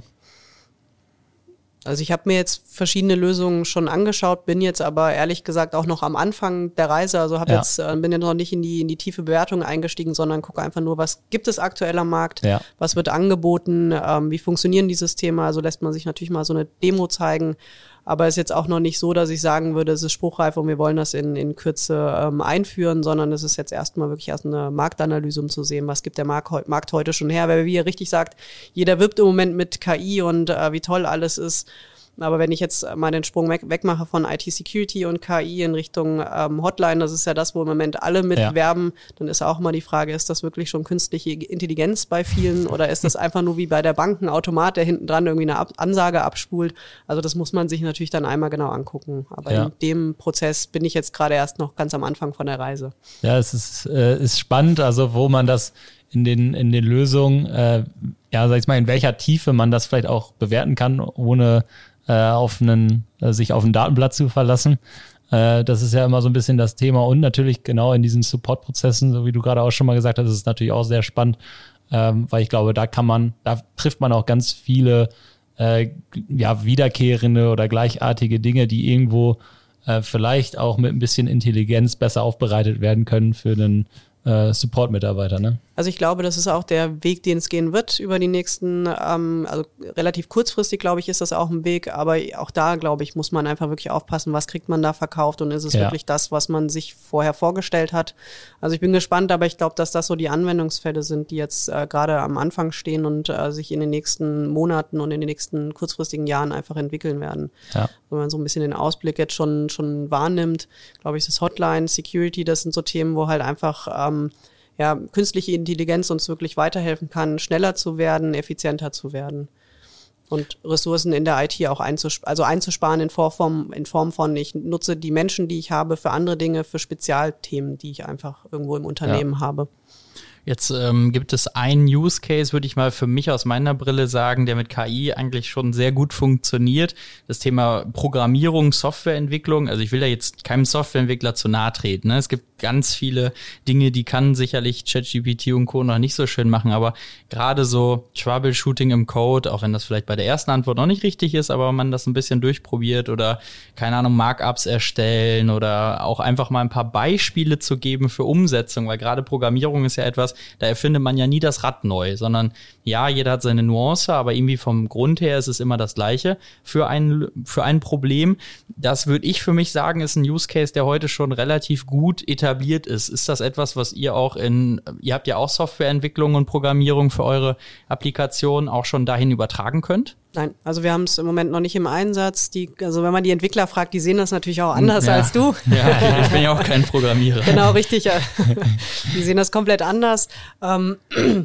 Also ich habe mir jetzt verschiedene Lösungen schon angeschaut, bin jetzt aber ehrlich gesagt auch noch am Anfang der Reise, also hab
ja.
jetzt äh, bin jetzt noch nicht in die in die tiefe Bewertung eingestiegen, sondern gucke einfach nur, was gibt es aktuell am Markt,
ja.
was wird angeboten, ähm, wie funktionieren die Systeme, also lässt man sich natürlich mal so eine Demo zeigen, aber es ist jetzt auch noch nicht so, dass ich sagen würde, es ist spruchreif und wir wollen das in in Kürze ähm, einführen, sondern es ist jetzt erstmal wirklich erst eine Marktanalyse, um zu sehen, was gibt der Markt, Markt heute schon her, weil wie ihr richtig sagt, jeder wirbt im Moment mit K I und äh, wie toll alles ist. Aber wenn ich jetzt mal den Sprung weg, wegmache von I T-Security und K I in Richtung ähm, Hotline, das ist ja das, wo im Moment alle mitwerben, ja. dann ist auch mal die Frage, ist das wirklich schon künstliche Intelligenz bei vielen oder ist das einfach nur wie bei der Bank ein Automat, der hinten dran irgendwie eine Ab- Ansage abspult? Also das muss man sich natürlich dann einmal genau angucken. Aber ja. in dem Prozess bin ich jetzt gerade erst noch ganz am Anfang von der Reise.
Ja, es ist, äh, ist spannend, also wo man das in den, in den Lösungen, äh, ja, sag ich mal, in welcher Tiefe man das vielleicht auch bewerten kann, ohne auf einen, sich auf ein Datenblatt zu verlassen. Das ist ja immer so ein bisschen das Thema und natürlich genau in diesen Support-Prozessen, so wie du gerade auch schon mal gesagt hast, ist es natürlich auch sehr spannend, weil ich glaube, da kann man, da trifft man auch ganz viele ja, wiederkehrende oder gleichartige Dinge, die irgendwo vielleicht auch mit ein bisschen Intelligenz besser aufbereitet werden können für einen Support-Mitarbeiter, ne?
Also ich glaube, das ist auch der Weg, den es gehen wird über die nächsten, ähm, also relativ kurzfristig, glaube ich, ist das auch ein Weg, aber auch da, glaube ich, muss man einfach wirklich aufpassen, was kriegt man da verkauft und ist es ja. wirklich das, was man sich vorher vorgestellt hat. Also ich bin gespannt, aber ich glaube, dass das so die Anwendungsfälle sind, die jetzt äh, gerade am Anfang stehen und äh, sich in den nächsten Monaten und in den nächsten kurzfristigen Jahren einfach entwickeln werden. Ja. Wenn man so ein bisschen den Ausblick jetzt schon schon wahrnimmt, glaube ich, das Hotline, Security, das sind so Themen, wo halt einfach ähm, ja, künstliche Intelligenz uns wirklich weiterhelfen kann, schneller zu werden, effizienter zu werden. Und Ressourcen in der I T auch einzusparen, also einzusparen in Form, in Form von, ich nutze die Menschen, die ich habe, für andere Dinge, für Spezialthemen, die ich einfach irgendwo im Unternehmen ja. habe.
Jetzt ähm, gibt es einen Use Case, würde ich mal für mich aus meiner Brille sagen, der mit K I eigentlich schon sehr gut funktioniert. Das Thema Programmierung, Softwareentwicklung. Also ich will da jetzt keinem Softwareentwickler zu nahe treten. Ne? Es gibt ganz viele Dinge, die kann sicherlich ChatGPT und Co. noch nicht so schön machen. Aber gerade so Troubleshooting im Code, auch wenn das vielleicht bei der ersten Antwort noch nicht richtig ist, aber man das ein bisschen durchprobiert oder, keine Ahnung, Markups erstellen oder auch einfach mal ein paar Beispiele zu geben für Umsetzung. Weil gerade Programmierung ist ja etwas, da erfindet man ja nie das Rad neu, sondern ja, jeder hat seine Nuance, aber irgendwie vom Grund her ist es immer das Gleiche für ein, für ein Problem. Das würde ich für mich sagen, ist ein Use Case, der heute schon relativ gut etabliert ist. Ist das etwas, was ihr auch in, ihr habt ja auch Softwareentwicklung und Programmierung für eure Applikation auch schon dahin übertragen könnt?
Nein, also wir haben es im Moment noch nicht im Einsatz. Die, also wenn man die Entwickler fragt, die sehen das natürlich auch anders ja. als du.
Ja, ich bin ja auch kein Programmierer.
Genau, richtig. Die sehen das komplett anders. Ähm,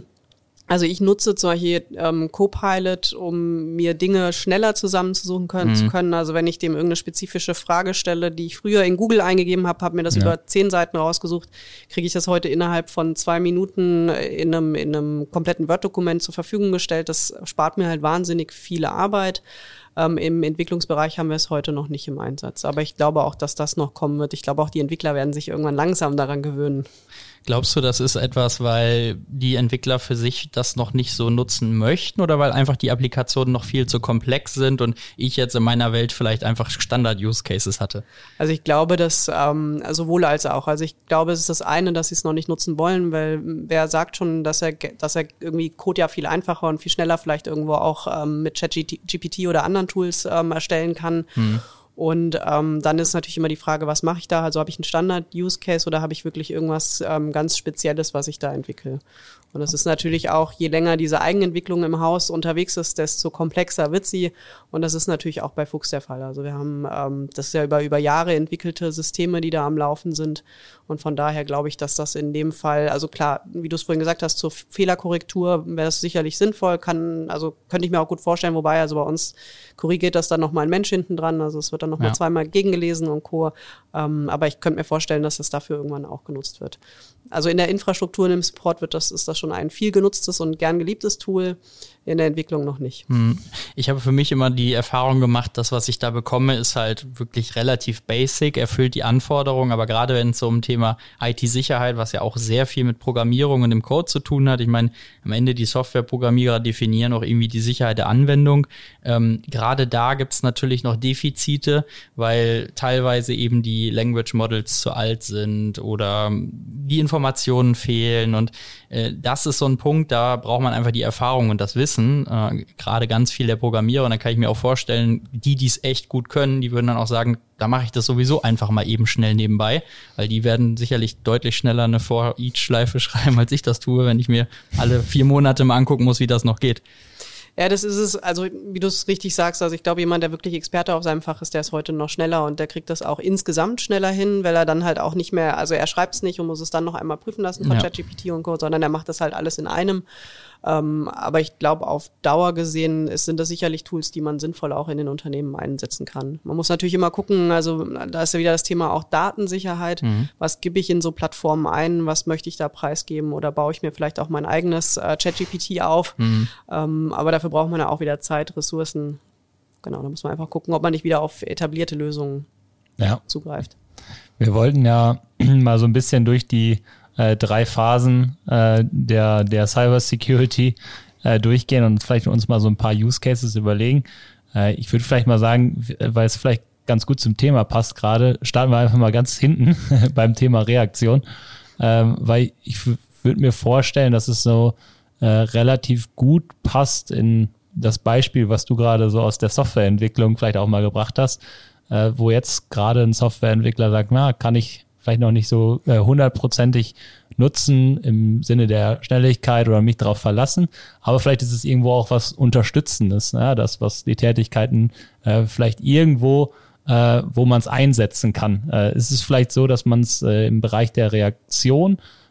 Also ich nutze zum Beispiel ähm, Copilot, um mir Dinge schneller zusammenzusuchen können, mhm. zu können. Also wenn ich dem irgendeine spezifische Frage stelle, die ich früher in Google eingegeben habe, habe mir das ja. über zehn Seiten rausgesucht, kriege ich das heute innerhalb von zwei Minuten in einem, in einem kompletten Word-Dokument zur Verfügung gestellt. Das spart mir halt wahnsinnig viele Arbeit. Ähm, im Entwicklungsbereich haben wir es heute noch nicht im Einsatz. Aber ich glaube auch, dass das noch kommen wird. Ich glaube auch, die Entwickler werden sich irgendwann langsam daran gewöhnen.
Glaubst du, das ist etwas, weil die Entwickler für sich das noch nicht so nutzen möchten oder weil einfach die Applikationen noch viel zu komplex sind und ich jetzt in meiner Welt vielleicht einfach Standard-Use-Cases hatte?
Also ich glaube, dass ähm, sowohl als auch. Also ich glaube, es ist das eine, dass sie es noch nicht nutzen wollen, weil wer sagt schon, dass er dass er irgendwie Code ja viel einfacher und viel schneller vielleicht irgendwo auch ähm, mit ChatGPT oder anderen Tools ähm, erstellen kann. Hm. Und ähm, dann ist natürlich immer die Frage, was mache ich da? Also habe ich einen Standard-Use-Case oder habe ich wirklich irgendwas ähm, ganz Spezielles, was ich da entwickle? Und es ist natürlich auch, je länger diese Eigenentwicklung im Haus unterwegs ist, desto komplexer wird sie. Und das ist natürlich auch bei Fuchs der Fall. Also wir haben, ähm, das ist ja über, über Jahre entwickelte Systeme, die da am Laufen sind. Und von daher glaube ich, dass das in dem Fall, also klar, wie du es vorhin gesagt hast, zur Fehlerkorrektur wäre das sicherlich sinnvoll, kann, also könnte ich mir auch gut vorstellen, wobei also bei uns korrigiert das dann nochmal ein Mensch hinten dran, also es wird dann nochmal ja. zweimal gegengelesen und Co. Ähm, aber ich könnte mir vorstellen, dass das dafür irgendwann auch genutzt wird. Also in der Infrastruktur und im Support wird das, ist das schon ein viel genutztes und gern geliebtes Tool, in der Entwicklung noch nicht.
Ich habe für mich immer die Erfahrung gemacht, das, was ich da bekomme, ist halt wirklich relativ basic, erfüllt die Anforderungen, aber gerade wenn es so um Thema I T-Sicherheit, was ja auch sehr viel mit Programmierung und dem Code zu tun hat, ich meine, am Ende die Softwareprogrammierer definieren auch irgendwie die Sicherheit der Anwendung. Ähm, gerade da gibt es natürlich noch Defizite, weil teilweise eben die Language Models zu alt sind oder die Informationen fehlen und äh, das ist so ein Punkt, da braucht man einfach die Erfahrung und das Wissen. Äh, gerade ganz viel der Programmierer und da kann ich mir auch vorstellen, die, die es echt gut können, die würden dann auch sagen, da mache ich das sowieso einfach mal eben schnell nebenbei, weil die werden sicherlich deutlich schneller eine For-Each-Schleife schreiben, als ich das tue, wenn ich mir alle vier Monate mal angucken muss, wie das noch geht.
Ja, das ist es, also wie du es richtig sagst, also ich glaube, jemand, der wirklich Experte auf seinem Fach ist, der ist heute noch schneller und der kriegt das auch insgesamt schneller hin, weil er dann halt auch nicht mehr, also er schreibt es nicht und muss es dann noch einmal prüfen lassen von ja. ChatGPT und Co., sondern er macht das halt alles in einem. Ähm, aber ich glaube, auf Dauer gesehen ist, sind das sicherlich Tools, die man sinnvoll auch in den Unternehmen einsetzen kann. Man muss natürlich immer gucken, also da ist ja wieder das Thema auch Datensicherheit. Mhm. Was gebe ich in so Plattformen ein? Was möchte ich da preisgeben? Oder baue ich mir vielleicht auch mein eigenes äh, ChatGPT auf? Mhm. Ähm, aber dafür braucht man ja auch wieder Zeit, Ressourcen. Genau, da muss man einfach gucken, ob man nicht wieder auf etablierte Lösungen ja. zugreift.
Wir wollten ja mal so ein bisschen durch die Äh, drei Phasen äh, der, der Cybersecurity äh, durchgehen und vielleicht uns mal so ein paar Use Cases überlegen. Äh, ich würde vielleicht mal sagen, weil es vielleicht ganz gut zum Thema passt gerade, starten wir einfach mal ganz hinten beim Thema Reaktion, ähm, weil ich f- würde mir vorstellen, dass es so äh, relativ gut passt in das Beispiel, was du gerade so aus der Softwareentwicklung vielleicht auch mal gebracht hast, äh, wo jetzt gerade ein Softwareentwickler sagt, na, kann ich vielleicht noch nicht so hundertprozentig äh, nutzen im Sinne der Schnelligkeit oder mich darauf verlassen, aber vielleicht ist es irgendwo auch was Unterstützendes, ne? Das, was die Tätigkeiten äh, vielleicht irgendwo, äh, wo man es einsetzen kann. Äh, ist es vielleicht so, dass man es äh, im Bereich der Reaktion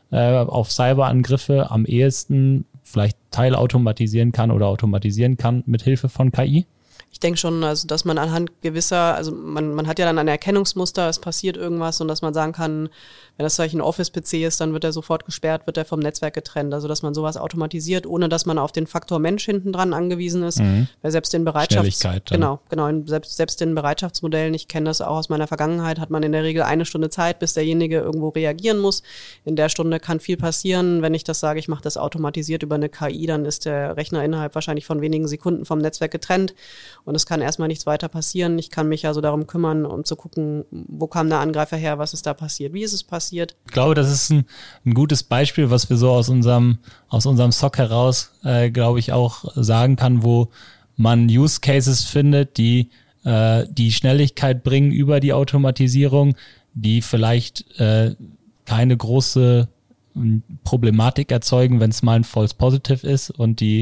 äh, auf Cyberangriffe am ehesten vielleicht teilautomatisieren kann oder automatisieren kann mit Hilfe von K I?
Ich denke schon, also dass man anhand gewisser, also man, man hat ja dann ein Erkennungsmuster, es passiert irgendwas und dass man sagen kann, wenn das vielleicht ein Office-P C ist, dann wird er sofort gesperrt, wird er vom Netzwerk getrennt. Also dass man sowas automatisiert, ohne dass man auf den Faktor Mensch hinten dran angewiesen ist. Mhm. Weil selbst in Bereitschafts genau, genau, in, selbst, selbst in Bereitschaftsmodellen, ich kenne das auch aus meiner Vergangenheit, hat man in der Regel eine Stunde Zeit, bis derjenige irgendwo reagieren muss. In der Stunde kann viel passieren. Wenn ich das sage, ich mache das automatisiert über eine K I, dann ist der Rechner innerhalb wahrscheinlich von wenigen Sekunden vom Netzwerk getrennt. Und es kann erstmal nichts weiter passieren. Ich kann mich ja so darum kümmern, um zu gucken, wo kam der Angreifer her, was ist da passiert, wie ist es passiert.
Ich glaube, das ist ein, ein gutes Beispiel, was wir so aus unserem, aus unserem S O C heraus, äh, glaube ich, auch sagen kann, wo man Use Cases findet, die äh, die Schnelligkeit bringen über die Automatisierung, die vielleicht äh, keine große Problematik erzeugen, wenn es mal ein False Positive ist und die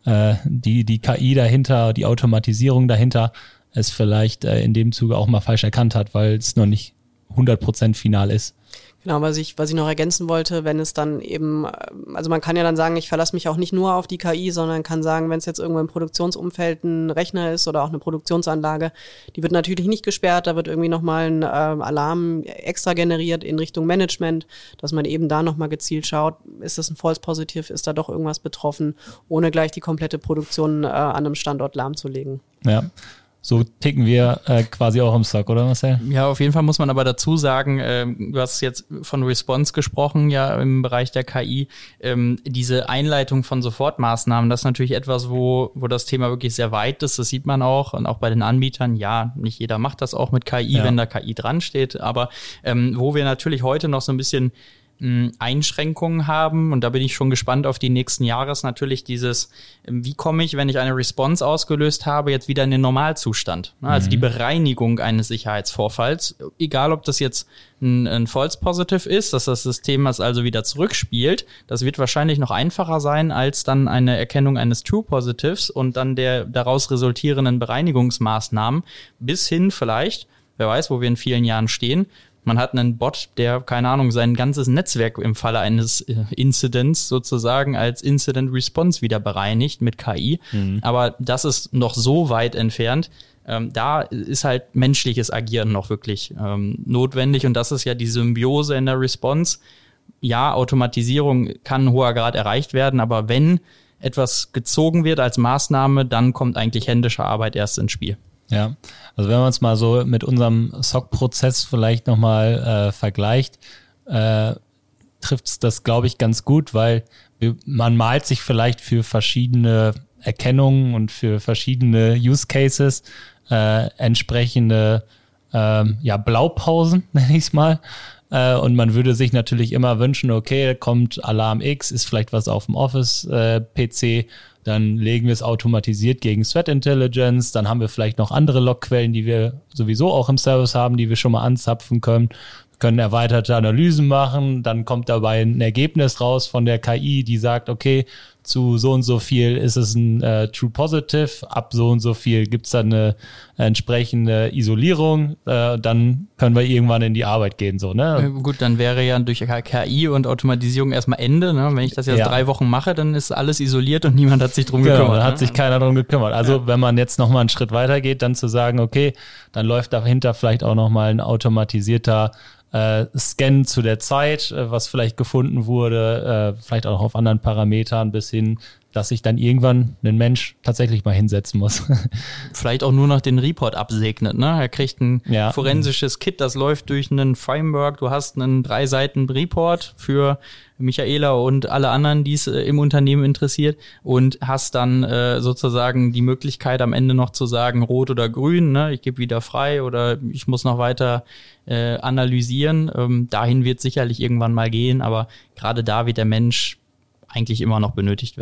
die die K I dahinter, die Automatisierung dahinter es vielleicht äh, in dem Zuge auch mal falsch erkannt hat, weil es noch nicht hundert Prozent final ist.
Genau, was ich, was ich noch ergänzen wollte, wenn es dann eben, also man kann ja dann sagen, ich verlasse mich auch nicht nur auf die K I, sondern kann sagen, wenn es jetzt irgendwo im Produktionsumfeld ein Rechner ist oder auch eine Produktionsanlage, die wird natürlich nicht gesperrt, da wird irgendwie nochmal ein äh, Alarm extra generiert in Richtung Management, dass man eben da nochmal gezielt schaut, ist das ein False Positive, ist da doch irgendwas betroffen, ohne gleich die komplette Produktion äh, an einem Standort lahmzulegen.
Ja. So ticken wir äh, quasi auch im S O C, oder Marcel?
Ja, auf jeden Fall muss man aber dazu sagen, äh, du hast jetzt von Response gesprochen, ja, im Bereich der K I. Ähm, diese Einleitung von Sofortmaßnahmen, das ist natürlich etwas, wo wo das Thema wirklich sehr weit ist. Das sieht man auch und auch bei den Anbietern. Ja, nicht jeder macht das auch mit K I, ja, wenn da K I dran steht. Aber ähm, wo wir natürlich heute noch so ein bisschen Einschränkungen haben, und da bin ich schon gespannt auf die nächsten Jahre, ist natürlich dieses, wie komme ich, wenn ich eine Response ausgelöst habe, jetzt wieder in den Normalzustand. Also mhm. die Bereinigung eines Sicherheitsvorfalls, egal ob das jetzt ein, ein False Positive ist, dass das System das also wieder zurückspielt, das wird wahrscheinlich noch einfacher sein, als dann eine Erkennung eines True Positives und dann der daraus resultierenden Bereinigungsmaßnahmen, bis hin vielleicht, wer weiß, wo wir in vielen Jahren stehen. Man hat einen Bot, der, keine Ahnung, sein ganzes Netzwerk im Falle eines äh, Incidents sozusagen als Incident Response wieder bereinigt mit K I. Mhm. Aber das ist noch so weit entfernt. Ähm, da ist halt menschliches Agieren noch wirklich ähm, notwendig. Und das ist ja die Symbiose in der Response. Ja, Automatisierung kann ein hoher Grad erreicht werden, aber wenn etwas gezogen wird als Maßnahme, dann kommt eigentlich händische Arbeit erst ins Spiel.
Ja, also wenn man es mal so mit unserem S O C-Prozess vielleicht nochmal äh, vergleicht, äh, trifft es das, glaube ich, ganz gut, weil wir, man malt sich vielleicht für verschiedene Erkennungen und für verschiedene Use Cases äh, entsprechende äh, ja, Blaupausen, nenne ich es mal. Äh, und man würde sich natürlich immer wünschen, okay, kommt Alarm X, ist vielleicht was auf dem Office-P C, äh, dann legen wir es automatisiert gegen Threat Intelligence, dann haben wir vielleicht noch andere Logquellen, die wir sowieso auch im Service haben, die wir schon mal anzapfen können, wir können erweiterte Analysen machen, dann kommt dabei ein Ergebnis raus von der K I, die sagt, okay, zu so und so viel ist es ein äh, True Positive, ab so und so viel gibt's dann eine entsprechende Isolierung, äh, dann können wir irgendwann in die Arbeit gehen. So, ne?
Gut, dann wäre ja durch K I und Automatisierung erstmal Ende. Ne? Wenn ich das jetzt ja. drei Wochen mache, dann ist alles isoliert und niemand hat sich drum
genau,
gekümmert.
Dann hat
ne?
sich keiner drum gekümmert. Also ja. wenn man jetzt nochmal einen Schritt weiter geht, dann zu sagen, okay, dann läuft dahinter vielleicht auch nochmal ein automatisierter Äh, Scan zu der Zeit, äh, was vielleicht gefunden wurde, äh, vielleicht auch auf anderen Parametern, bis hin, dass sich dann irgendwann ein Mensch tatsächlich mal hinsetzen muss.
Vielleicht auch nur noch den Report absegnet, ne? Er kriegt ein
ja.
forensisches Kit, das läuft durch einen Framework. Du hast einen drei Seiten Report für Michaela und alle anderen, die es äh, im Unternehmen interessiert, und hast dann äh, sozusagen die Möglichkeit, am Ende noch zu sagen, rot oder grün, ne? Ich gebe wieder frei oder ich muss noch weiter äh, analysieren. Ähm, dahin wird sicherlich irgendwann mal gehen, aber gerade da wird der Mensch eigentlich immer noch benötigt werden.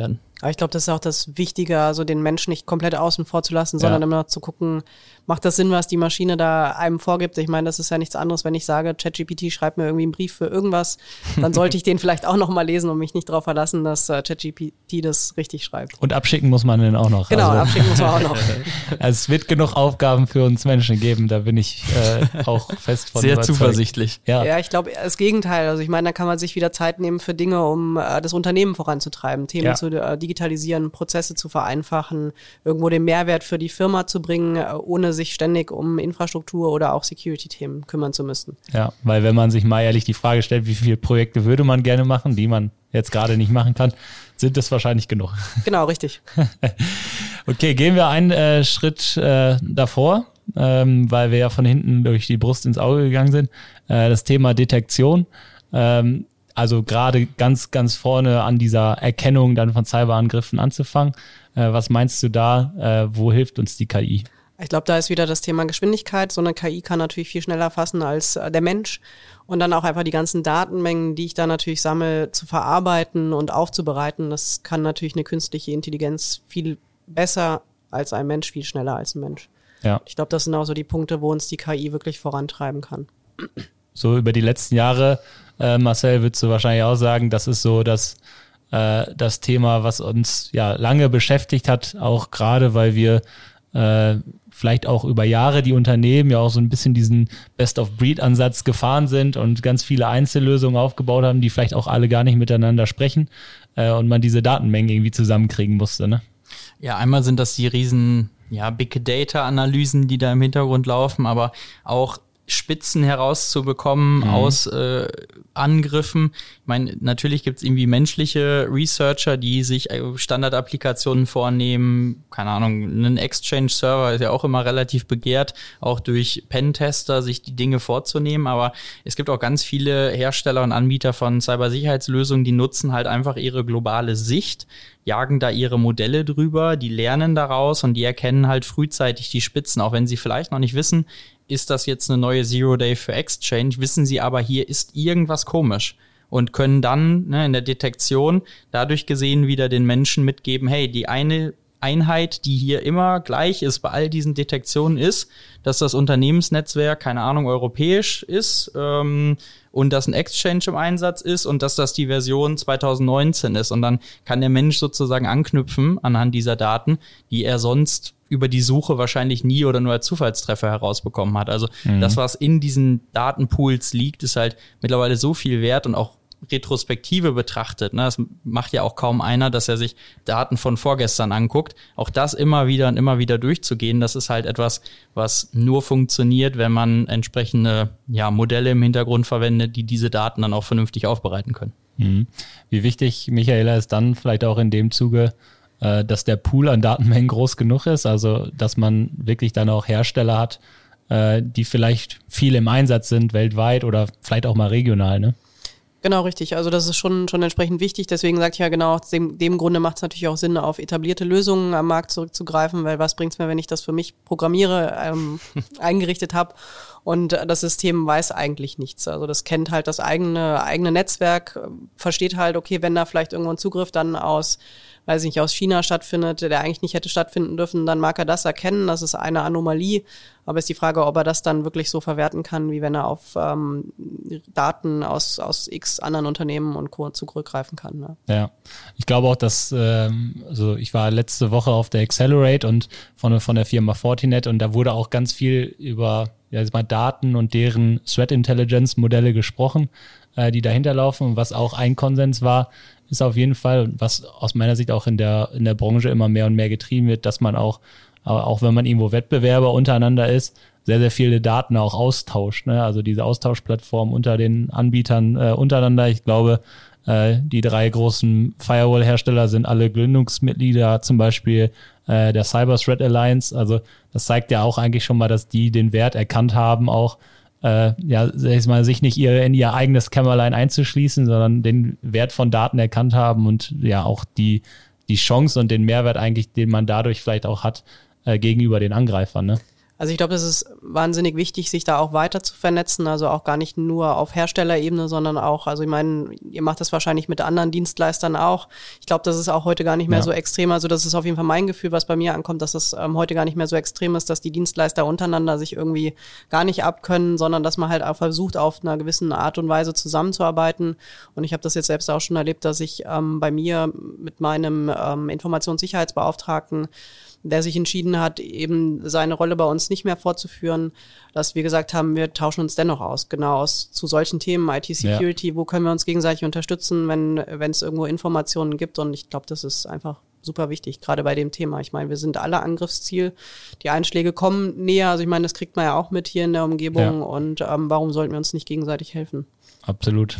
Aber ich glaube, das ist auch das Wichtige, also den Menschen nicht komplett außen vor zu lassen, sondern
Ja.
immer zu gucken, macht das Sinn, was die Maschine da einem vorgibt? Ich meine, das ist ja nichts anderes, wenn ich sage, ChatGPT schreibt mir irgendwie einen Brief für irgendwas, dann sollte ich den vielleicht auch nochmal lesen und mich nicht darauf verlassen, dass äh, ChatGPT das richtig schreibt.
Und abschicken muss man den auch noch.
Genau,
also,
abschicken muss man auch noch.
also es wird genug Aufgaben für uns Menschen geben, da bin ich äh, auch fest von
Sehr
überzeugt.
zuversichtlich.
Ja.
Ja, ich glaube, das Gegenteil. Also ich meine, da kann man sich wieder Zeit nehmen für Dinge, um äh, das Unternehmen voranzutreiben, Themen
Ja.
zu äh, digitalisieren, Prozesse zu vereinfachen, irgendwo den Mehrwert für die Firma zu bringen, äh, ohne sich ständig um Infrastruktur oder auch Security-Themen kümmern zu müssen.
Ja, weil wenn man sich mal ehrlich die Frage stellt, wie viele Projekte würde man gerne machen, die man jetzt gerade nicht machen kann, sind es wahrscheinlich genug.
Genau, richtig.
Okay, gehen wir einen äh, Schritt äh, davor, ähm, weil wir ja von hinten durch die Brust ins Auge gegangen sind. Äh, das Thema Detektion, ähm, also gerade ganz, ganz vorne an dieser Erkennung dann von Cyberangriffen anzufangen. Äh, was meinst du da? Äh, wo hilft uns die K I?
Ich glaube, da ist wieder das Thema Geschwindigkeit. So eine K I kann natürlich viel schneller fassen als äh, der Mensch. Und dann auch einfach die ganzen Datenmengen, die ich da natürlich sammle, zu verarbeiten und aufzubereiten. Das kann natürlich eine künstliche Intelligenz viel besser als ein Mensch, viel schneller als ein Mensch.
Ja.
Ich glaube, das sind auch so die Punkte, wo uns die K I wirklich vorantreiben kann.
So über die letzten Jahre, äh, Marcel, würdest du wahrscheinlich auch sagen, das ist so das, äh, das Thema, was uns ja lange beschäftigt hat, auch gerade, weil wir äh, vielleicht auch über Jahre die Unternehmen ja auch so ein bisschen diesen Best-of-Breed-Ansatz gefahren sind und ganz viele Einzellösungen aufgebaut haben, die vielleicht auch alle gar nicht miteinander sprechen äh, und man diese Datenmengen irgendwie zusammenkriegen musste, ne?
Ja, einmal sind das die riesen ja, Big Data-Analysen, die da im Hintergrund laufen, aber auch Spitzen herauszubekommen mhm. aus äh, Angriffen. Ich meine, natürlich gibt es irgendwie menschliche Researcher, die sich Standardapplikationen vornehmen. Keine Ahnung, ein Exchange-Server ist ja auch immer relativ begehrt, auch durch Pentester sich die Dinge vorzunehmen. Aber es gibt auch ganz viele Hersteller und Anbieter von Cybersicherheitslösungen, die nutzen halt einfach ihre globale Sicht, jagen da ihre Modelle drüber, die lernen daraus und die erkennen halt frühzeitig die Spitzen, auch wenn sie vielleicht noch nicht wissen, ist das jetzt eine neue Zero-Day für Exchange, wissen sie aber, hier ist irgendwas komisch und können dann ne, in der Detektion dadurch gesehen wieder den Menschen mitgeben, hey, die eine Einheit, die hier immer gleich ist bei all diesen Detektionen ist, dass das Unternehmensnetzwerk, keine Ahnung, europäisch ist ähm, und dass ein Exchange im Einsatz ist und dass das die Version zwanzig neunzehn ist. Und dann kann der Mensch sozusagen anknüpfen anhand dieser Daten, die er sonst über die Suche wahrscheinlich nie oder nur als Zufallstreffer herausbekommen hat. Also mhm. das, was in diesen Datenpools liegt, ist halt mittlerweile so viel wert und auch Retrospektive betrachtet. Ne? Das macht ja auch kaum einer, dass er sich Daten von vorgestern anguckt. Auch das immer wieder und immer wieder durchzugehen, das ist halt etwas, was nur funktioniert, wenn man entsprechende ja, Modelle im Hintergrund verwendet, die diese Daten dann auch vernünftig aufbereiten können.
Mhm. Wie wichtig, Michaela, ist dann vielleicht auch in dem Zuge, äh, dass der Pool an Datenmengen groß genug ist, also dass man wirklich dann auch Hersteller hat, äh, die vielleicht viel im Einsatz sind, weltweit oder vielleicht auch mal regional, ne?
Genau, richtig. Also das ist schon schon entsprechend wichtig. Deswegen sage ich ja genau, aus dem, dem Grunde macht es natürlich auch Sinn, auf etablierte Lösungen am Markt zurückzugreifen, weil was bringt es mir, wenn ich das für mich programmiere, ähm, eingerichtet habe und das System weiß eigentlich nichts. Also das kennt halt das eigene eigene Netzwerk, versteht halt, okay, wenn da vielleicht irgendwo ein Zugriff dann aus weiß ich nicht, aus China stattfindet, der eigentlich nicht hätte stattfinden dürfen, dann mag er das erkennen, das ist eine Anomalie, aber ist die Frage, ob er das dann wirklich so verwerten kann, wie wenn er auf ähm, Daten aus aus x anderen Unternehmen und Co. zurückgreifen kann. Ne?
Ja, ich glaube auch, dass, ähm, also ich war letzte Woche auf der Accelerate und von, von der Firma Fortinet und da wurde auch ganz viel über ja, jetzt mal Daten und deren Threat Intelligence Modelle gesprochen, äh, die dahinter laufen und was auch ein Konsens war, ist auf jeden Fall, was aus meiner Sicht auch in der in der Branche immer mehr und mehr getrieben wird, dass man auch, auch wenn man irgendwo Wettbewerber untereinander ist, sehr, sehr viele Daten auch austauscht. Ne? Also diese Austauschplattform unter den Anbietern äh, untereinander. Ich glaube, äh, die drei großen Firewall-Hersteller sind alle Gründungsmitglieder, zum Beispiel äh, der Cyber Threat Alliance. Also das zeigt ja auch eigentlich schon mal, dass die den Wert erkannt haben, auch Äh, ja, sag ich mal, sich nicht ihr, in ihr eigenes Kämmerlein einzuschließen, sondern den Wert von Daten erkannt haben und ja auch die, die Chance und den Mehrwert eigentlich, den man dadurch vielleicht auch hat, äh, gegenüber den Angreifern, ne?
Also ich glaube, das ist wahnsinnig wichtig, sich da auch weiter zu vernetzen, also auch gar nicht nur auf Herstellerebene, sondern auch, also ich meine, ihr macht das wahrscheinlich mit anderen Dienstleistern auch. Ich glaube, das ist auch heute gar nicht mehr ja. so extrem, also das ist auf jeden Fall mein Gefühl, was bei mir ankommt, dass es ähm, heute gar nicht mehr so extrem ist, dass die Dienstleister untereinander sich irgendwie gar nicht abkönnen, sondern dass man halt auch versucht, auf einer gewissen Art und Weise zusammenzuarbeiten. Und ich habe das jetzt selbst auch schon erlebt, dass ich ähm, bei mir mit meinem ähm, Informationssicherheitsbeauftragten, der sich entschieden hat, eben seine Rolle bei uns nicht mehr fortzuführen, dass wir gesagt haben, wir tauschen uns dennoch aus, genau aus zu solchen Themen, I T-Security, ja. wo können wir uns gegenseitig unterstützen, wenn wenn es irgendwo Informationen gibt. Und ich glaube, das ist einfach super wichtig, gerade bei dem Thema. Ich meine, wir sind alle Angriffsziel. Die Einschläge kommen näher. Also ich meine, das kriegt man ja auch mit hier in der Umgebung. Ja. Und ähm, warum sollten wir uns nicht gegenseitig helfen?
Absolut.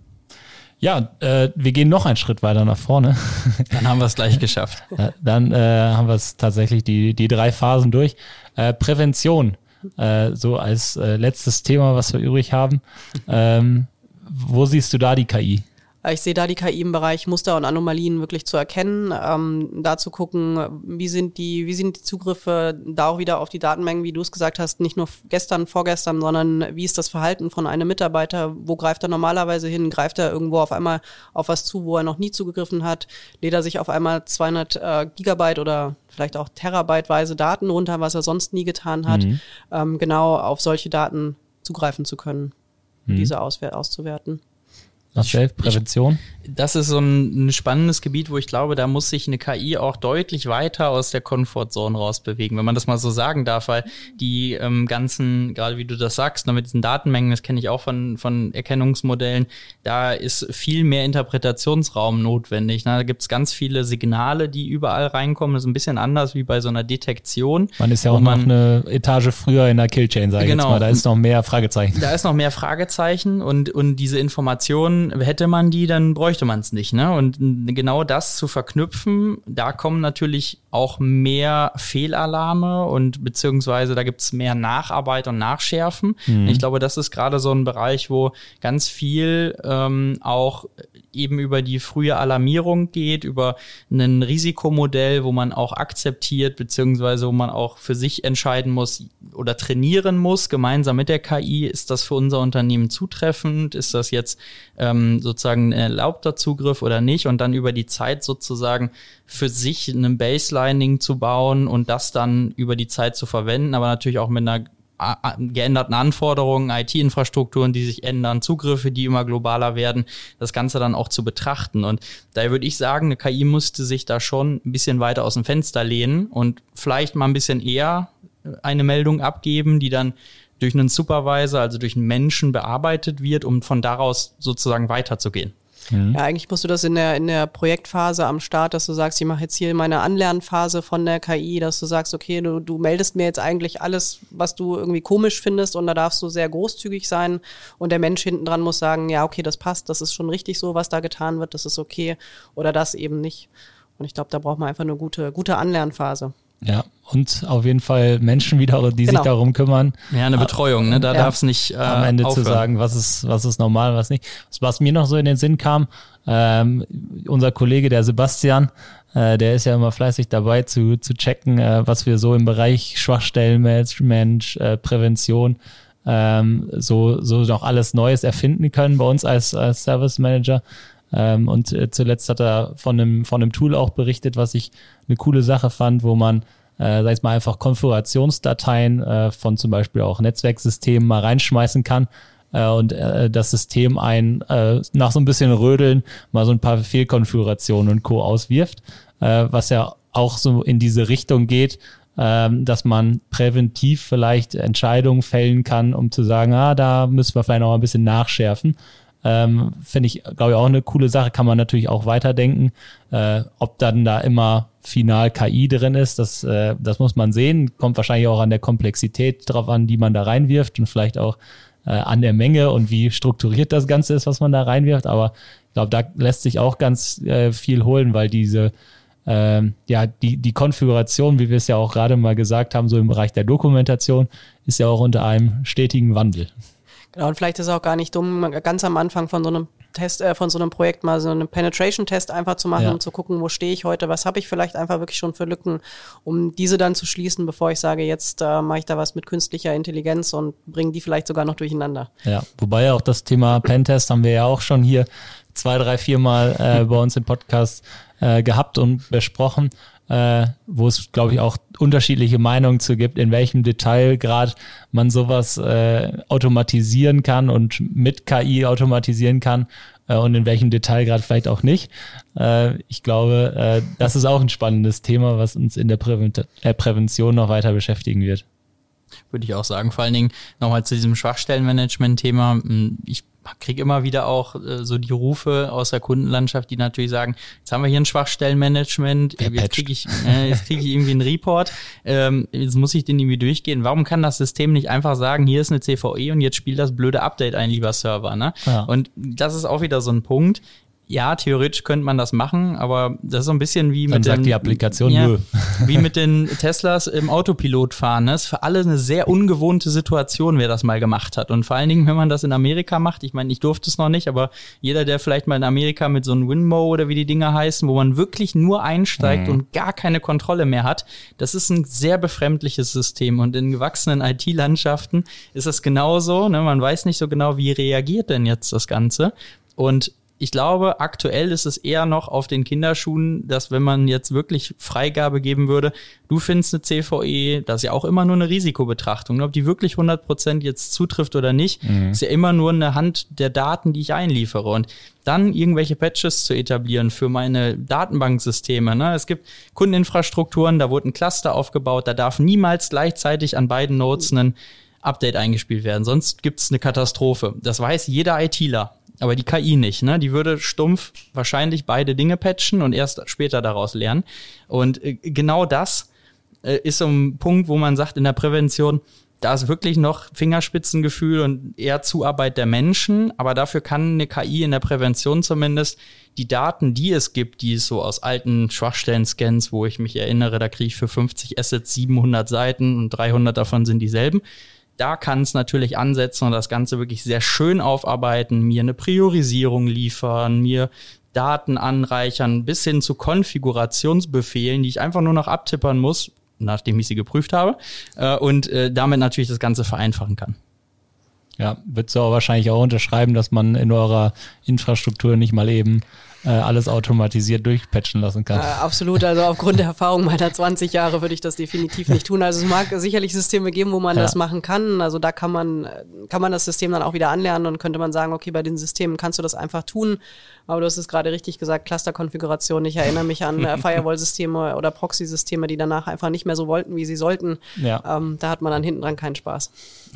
Ja, äh, wir gehen noch einen Schritt weiter nach vorne.
Dann haben wir es gleich geschafft.
Ja, dann äh, haben wir es tatsächlich die die drei Phasen durch. Äh, Prävention, äh, so als äh, letztes Thema, was wir übrig haben. Ähm, wo siehst du da die K I?
Ich sehe da die K I im Bereich Muster und Anomalien wirklich zu erkennen, ähm, da zu gucken, wie sind die, wie sind die Zugriffe, da auch wieder auf die Datenmengen, wie du es gesagt hast, nicht nur gestern, vorgestern, sondern wie ist das Verhalten von einem Mitarbeiter, wo greift er normalerweise hin, greift er irgendwo auf einmal auf was zu, wo er noch nie zugegriffen hat, lädt er sich auf einmal zweihundert äh, Gigabyte oder vielleicht auch Terabyteweise Daten runter, was er sonst nie getan hat, mhm. ähm, genau auf solche Daten zugreifen zu können, mhm. diese auswer- auszuwerten.
Marcel, Prävention?
Ich, das ist so ein, ein spannendes Gebiet, wo ich glaube, da muss sich eine K I auch deutlich weiter aus der Comfortzone rausbewegen, wenn man das mal so sagen darf, weil die ähm, ganzen, gerade wie du das sagst, ne, mit diesen Datenmengen, das kenne ich auch von von Erkennungsmodellen, da ist viel mehr Interpretationsraum notwendig. Ne? Da gibt's ganz viele Signale, die überall reinkommen. Das ist ein bisschen anders wie bei so einer Detektion.
Man ist ja auch noch eine Etage früher in der Killchain, sage ich genau. jetzt mal. Da ist noch mehr Fragezeichen.
Da ist noch mehr Fragezeichen und und diese Informationen, hätte man die, dann bräuchte man es nicht, ne? Und genau das zu verknüpfen, da kommen natürlich auch mehr Fehlalarme und beziehungsweise da gibt's mehr Nacharbeit und Nachschärfen. Mhm. Ich glaube, das ist gerade so ein Bereich, wo ganz viel ähm, auch eben über die frühe Alarmierung geht, über ein Risikomodell, wo man auch akzeptiert, beziehungsweise wo man auch für sich entscheiden muss oder trainieren muss, gemeinsam mit der K I, ist das für unser Unternehmen zutreffend, ist das jetzt ähm, sozusagen ein erlaubter Zugriff oder nicht, und dann über die Zeit sozusagen für sich ein Baselining zu bauen und das dann über die Zeit zu verwenden, aber natürlich auch mit einer geänderten Anforderungen, I T-Infrastrukturen, die sich ändern, Zugriffe, die immer globaler werden, das Ganze dann auch zu betrachten. Und daher würde ich sagen, eine K I musste sich da schon ein bisschen weiter aus dem Fenster lehnen und vielleicht mal ein bisschen eher eine Meldung abgeben, die dann durch einen Supervisor, also durch einen Menschen bearbeitet wird, um von daraus sozusagen weiterzugehen.
Mhm. Ja, eigentlich musst du das in der in der Projektphase am Start, dass du sagst, ich mache jetzt hier meine Anlernphase von der K I, dass du sagst, okay, du, du meldest mir jetzt eigentlich alles, was du irgendwie komisch findest, und da darfst du sehr großzügig sein, und der Mensch hinten dran muss sagen, ja, okay, das passt, das ist schon richtig so, was da getan wird, das ist okay, oder das eben nicht. Und ich glaube, da braucht man einfach eine gute gute Anlernphase.
Ja, und auf jeden Fall Menschen wieder, die genau. sich darum kümmern.
Ja, eine Betreuung, ne? Da ja. darf es nicht äh,
am Ende
aufhören.
zu sagen, was ist, was ist normal, was nicht. Was mir noch so in den Sinn kam, ähm, unser Kollege, der Sebastian, äh, der ist ja immer fleißig dabei zu, zu checken, äh, was wir so im Bereich Schwachstellenmanagement, äh, Prävention, ähm, so, so noch alles Neues erfinden können bei uns als, als Service Manager. Ähm, und äh, zuletzt hat er von einem, von einem Tool auch berichtet, was ich eine coole Sache fand, wo man, äh, sag ich mal, einfach Konfigurationsdateien äh, von zum Beispiel auch Netzwerksystemen mal reinschmeißen kann äh, und äh, das System ein äh, nach so ein bisschen Rödeln mal so ein paar Fehlkonfigurationen und Co. auswirft, äh, was ja auch so in diese Richtung geht, ähm, dass man präventiv vielleicht Entscheidungen fällen kann, um zu sagen, ah, da müssen wir vielleicht noch ein bisschen nachschärfen. Ähm, finde ich, glaube ich, auch eine coole Sache, kann man natürlich auch weiterdenken. Äh, ob dann da immer final K I drin ist, das, äh, das muss man sehen. Kommt wahrscheinlich auch an der Komplexität drauf an, die man da reinwirft, und vielleicht auch äh, an der Menge und wie strukturiert das Ganze ist, was man da reinwirft. Aber ich glaube, da lässt sich auch ganz äh, viel holen, weil diese ähm, ja die die Konfiguration, wie wir es ja auch gerade mal gesagt haben, so im Bereich der Dokumentation, ist ja auch unter einem stetigen Wandel.
Genau, und vielleicht ist es auch gar nicht dumm, ganz am Anfang von so einem Test, äh, von so einem Projekt mal so einen Penetration-Test einfach zu machen,
Ja.
um zu gucken, wo stehe ich heute, was habe ich vielleicht einfach wirklich schon für Lücken, um diese dann zu schließen, bevor ich sage, jetzt äh, mache ich da was mit künstlicher Intelligenz und bringe die vielleicht sogar noch durcheinander.
Ja, wobei ja auch das Thema Pentest haben wir ja auch schon hier zwei, drei, vier Mal äh, bei uns im Podcast äh, gehabt und besprochen, äh, wo es, glaube ich, auch unterschiedliche Meinungen zu gibt, in welchem Detailgrad man sowas äh, automatisieren kann und mit K I automatisieren kann äh, und in welchem Detailgrad vielleicht auch nicht. Äh, ich glaube, äh, das ist auch ein spannendes Thema, was uns in der Prävent- äh, Prävention noch weiter beschäftigen wird.
Würde ich auch sagen. Vor allen Dingen nochmal zu diesem Schwachstellenmanagement-Thema. Ich kriege immer wieder auch äh, so die Rufe aus der Kundenlandschaft, die natürlich sagen, jetzt haben wir hier ein Schwachstellenmanagement,
Wer
jetzt kriege ich, äh, jetzt krieg ich irgendwie einen Report, ähm, jetzt muss ich den irgendwie durchgehen. Warum kann das System nicht einfach sagen, hier ist eine C V E und jetzt spielt das blöde Update ein, lieber Server, ne?
Ja.
Und das ist auch wieder so ein Punkt. Ja, theoretisch könnte man das machen, aber das ist so ein bisschen wie
Dann
mit
sagt
den,
die Applikation
ja,
nö.
wie mit den Teslas im Autopilot fahren. Das ist für alle eine sehr ungewohnte Situation, wer das mal gemacht hat. Und vor allen Dingen, wenn man das in Amerika macht, ich meine, ich durfte es noch nicht, aber jeder, der vielleicht mal in Amerika mit so einem Winmo oder wie die Dinger heißen, wo man wirklich nur einsteigt
Mhm.
und gar keine Kontrolle mehr hat, das ist ein sehr befremdliches System. Und in gewachsenen I T-Landschaften ist es genauso. Ne? Man weiß nicht so genau, wie reagiert denn jetzt das Ganze. Und ich glaube, aktuell ist es eher noch auf den Kinderschuhen, dass wenn man jetzt wirklich Freigabe geben würde, du findest eine C V E, das ist ja auch immer nur eine Risikobetrachtung. Ob die wirklich hundert Prozent jetzt zutrifft oder nicht,
Mhm.
ist ja immer nur eine Hand der Daten, die ich einliefere. Und dann irgendwelche Patches zu etablieren für meine Datenbanksysteme. Ne? Es gibt Kundeninfrastrukturen, da wurde ein Cluster aufgebaut, da darf niemals gleichzeitig an beiden Nodes ein Update eingespielt werden, sonst gibt's eine Katastrophe. Das weiß jeder ITler. Aber die K I nicht, ne? Die würde stumpf wahrscheinlich beide Dinge patchen und erst später daraus lernen. Und äh, genau das äh, ist so ein Punkt, wo man sagt, in der Prävention, da ist wirklich noch Fingerspitzengefühl und eher Zuarbeit der Menschen. Aber dafür kann eine K I in der Prävention zumindest die Daten, die es gibt, die es so aus alten Schwachstellen-Scans, wo ich mich erinnere, da kriege ich für fünfzig Assets siebenhundert Seiten und dreihundert davon sind dieselben. Da kann es natürlich ansetzen und das Ganze wirklich sehr schön aufarbeiten, mir eine Priorisierung liefern, mir Daten anreichern, bis hin zu Konfigurationsbefehlen, die ich einfach nur noch abtippern muss, nachdem ich sie geprüft habe, äh, und äh, damit natürlich das Ganze vereinfachen kann.
Ja, würdest du auch wahrscheinlich auch unterschreiben, dass man in eurer Infrastruktur nicht mal eben äh, alles automatisiert durchpatchen lassen kann.
Äh, absolut, also aufgrund der Erfahrung meiner zwanzig Jahre würde ich das definitiv nicht tun. Also es mag sicherlich Systeme geben, wo man
Ja.
das machen kann. Also da kann man kann man das System dann auch wieder anlernen und könnte man sagen, okay, bei den Systemen kannst du das einfach tun. Aber du hast es gerade richtig gesagt, Cluster-Konfiguration. Ich erinnere mich an äh, Firewall-Systeme oder Proxy-Systeme, die danach einfach nicht mehr so wollten, wie sie sollten.
Ja.
Ähm, da hat man dann hinten dran keinen Spaß.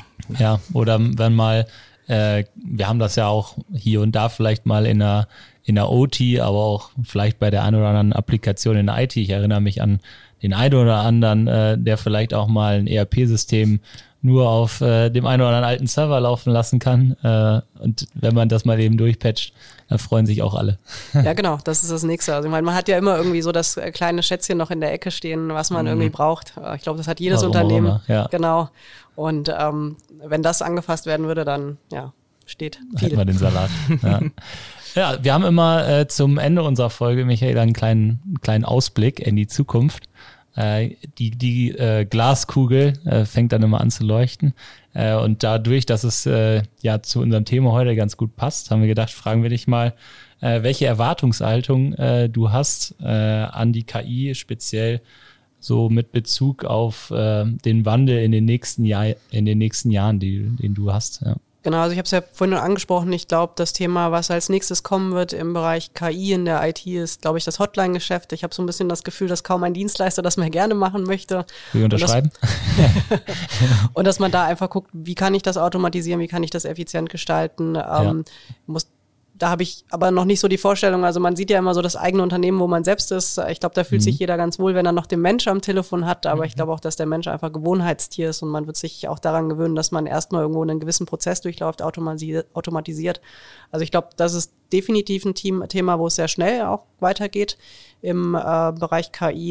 Ja, oder wenn mal, äh, wir haben das ja auch hier und da vielleicht mal in der, in der O T, aber auch vielleicht bei der einen oder anderen Applikation in der I T. Ich erinnere mich an den einen oder anderen, äh, der vielleicht auch mal ein E R P-System nur auf äh, dem einen oder anderen alten Server laufen lassen kann. Äh, und wenn man das mal eben durchpatcht, da freuen sich auch alle.
Ja, genau, das ist das Nächste. Also ich meine, man hat ja immer irgendwie so das äh, kleine Schätzchen noch in der Ecke stehen, was man
Mhm.
irgendwie braucht. Äh, Ich glaube, das hat jedes
Warum auch
Unternehmen.
immer, ja.
Genau. Und ähm, wenn das angefasst werden würde, dann ja, steht
Hätten wir
viel.
den Salat. Ja. Ja, wir haben immer äh, zum Ende unserer Folge, Michael, einen kleinen, kleinen Ausblick in die Zukunft. Äh, die die äh, Glaskugel äh, fängt dann immer an zu leuchten. Äh, und dadurch, dass es äh, ja zu unserem Thema heute ganz gut passt, haben wir gedacht, fragen wir dich mal, äh, welche Erwartungshaltung äh, du hast äh, an die K I, speziell so mit Bezug auf äh, den Wandel in den nächsten Jahr, in den nächsten Jahren, die, den du hast. Ja.
Genau, also ich habe es ja vorhin schon angesprochen. Ich glaube, das Thema, was als nächstes kommen wird im Bereich K I in der I T, ist, glaube ich, das Hotline-Geschäft. Ich habe so ein bisschen das Gefühl, dass kaum ein Dienstleister das mehr gerne machen möchte.
Will ich unterschreiben?
Und, das, und dass man da einfach guckt, wie kann ich das automatisieren, wie kann ich das effizient gestalten. Ähm, muss Da habe ich aber noch nicht so die Vorstellung, also man sieht ja immer so das eigene Unternehmen, wo man selbst ist. Ich glaube, da fühlt
Mhm.
sich jeder ganz wohl, wenn er noch den Mensch am Telefon hat, aber ich glaube auch, dass der Mensch einfach Gewohnheitstier ist und man wird sich auch daran gewöhnen, dass man erstmal irgendwo einen gewissen Prozess durchläuft, automasi- automatisiert. Also ich glaube, das ist definitiv ein Team, Thema, wo es sehr schnell auch weitergeht im äh, Bereich K I.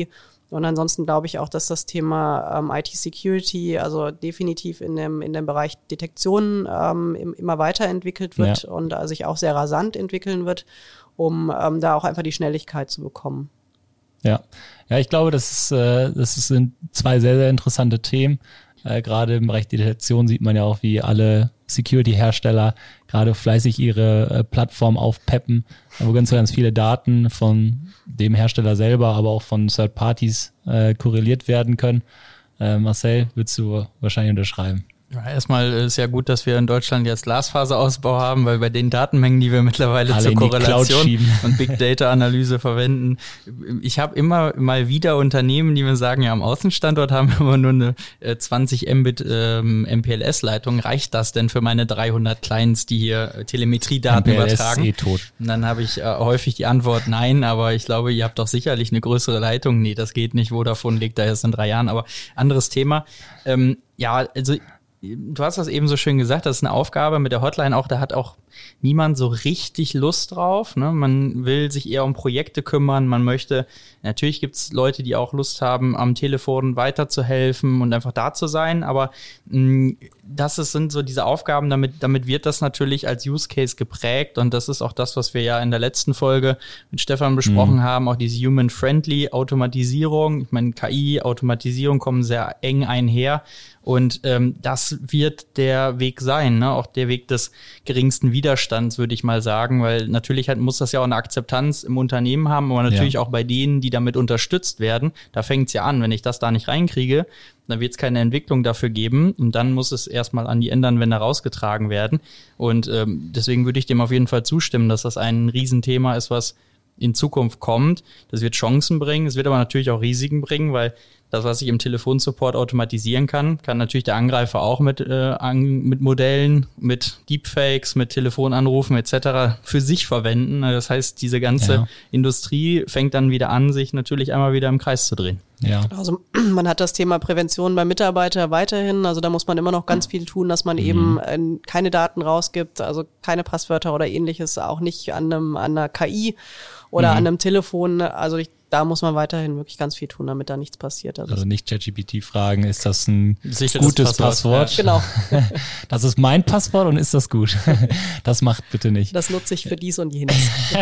Und ansonsten glaube ich auch, dass das Thema ähm, I T-Security, also definitiv in dem, in dem Bereich Detektion ähm, im, immer weiterentwickelt wird
Ja.
und äh, sich auch sehr rasant entwickeln wird, um ähm, da auch einfach die Schnelligkeit zu bekommen.
Ja, ja, ich glaube, das ist, äh, das sind zwei sehr, sehr interessante Themen. Äh, gerade im Bereich Detektion sieht man ja auch, wie alle Security-Hersteller gerade fleißig ihre äh, Plattform aufpeppen, wo ganz, ganz viele Daten von dem Hersteller selber, aber auch von Third Parties äh, korreliert werden können. Äh, Marcel, würdest du wahrscheinlich unterschreiben?
Ja, erstmal ist ja gut, dass wir in Deutschland jetzt Glasfaserausbau haben, weil bei den Datenmengen, die wir mittlerweile
Alle
zur
in die Cloud
Korrelation
schieben.
und Big Data Analyse verwenden. Ich habe immer mal wieder Unternehmen, die mir sagen, ja, am Außenstandort haben wir immer nur eine äh, zwanzig Mbit ähm, M P L S-Leitung. Reicht das denn für meine dreihundert Clients, die hier äh, Telemetriedaten
M P L S
übertragen?
ist eh tot.
Und dann habe ich äh, häufig die Antwort nein, aber ich glaube, ihr habt doch sicherlich eine größere Leitung. Nee, das geht nicht. Vodafone legt da erst in drei Jahren, aber anderes Thema. Ähm, ja, also du hast das eben so schön gesagt, das ist eine Aufgabe mit der Hotline auch, da hat auch niemand so richtig Lust drauf. Ne? Man will sich eher um Projekte kümmern, man möchte, natürlich gibt's Leute, die auch Lust haben, am Telefon weiterzuhelfen und einfach da zu sein, aber mh, das ist, sind so diese Aufgaben, damit, damit wird das natürlich als Use Case geprägt und das ist auch das, was wir ja in der letzten Folge mit Stefan besprochen mhm. haben, auch diese Human-Friendly Automatisierung. Ich meine, K I, Automatisierung kommen sehr eng einher. Und ähm, das wird der Weg sein, ne? Auch der Weg des geringsten Widerstands, würde ich mal sagen, weil natürlich halt muss das ja auch eine Akzeptanz im Unternehmen haben, aber natürlich ja. auch bei denen, die damit unterstützt werden. Da fängt's ja an, wenn ich das da nicht reinkriege, dann wird es keine Entwicklung dafür geben und dann muss es erstmal an die Endanwender rausgetragen werden. Und ähm, deswegen würde ich dem auf jeden Fall zustimmen, dass das ein Riesenthema ist, was in Zukunft kommt. Das wird Chancen bringen, es wird aber natürlich auch Risiken bringen, weil das, was ich im Telefonsupport automatisieren kann, kann natürlich der Angreifer auch mit äh, an, mit Modellen, mit Deepfakes, mit Telefonanrufen et cetera für sich verwenden. Das heißt, diese ganze ja. Industrie fängt dann wieder an, sich natürlich einmal wieder im Kreis zu drehen.
Ja.
Also man hat das Thema Prävention beim Mitarbeiter weiterhin, also da muss man immer noch ganz viel tun, dass man mhm. eben äh, keine Daten rausgibt, also keine Passwörter oder ähnliches, auch nicht an einem an einer K I oder mhm. an einem Telefon, also ich da muss man weiterhin wirklich ganz viel tun, damit da nichts passiert.
Also, also nicht ChatGPT fragen, ist das ein
sicheres
gutes
Passwort?
Passwort?
Ja. Genau.
Das ist mein Passwort und ist das gut? Das macht bitte nicht.
Das nutze ich für dies und jenes.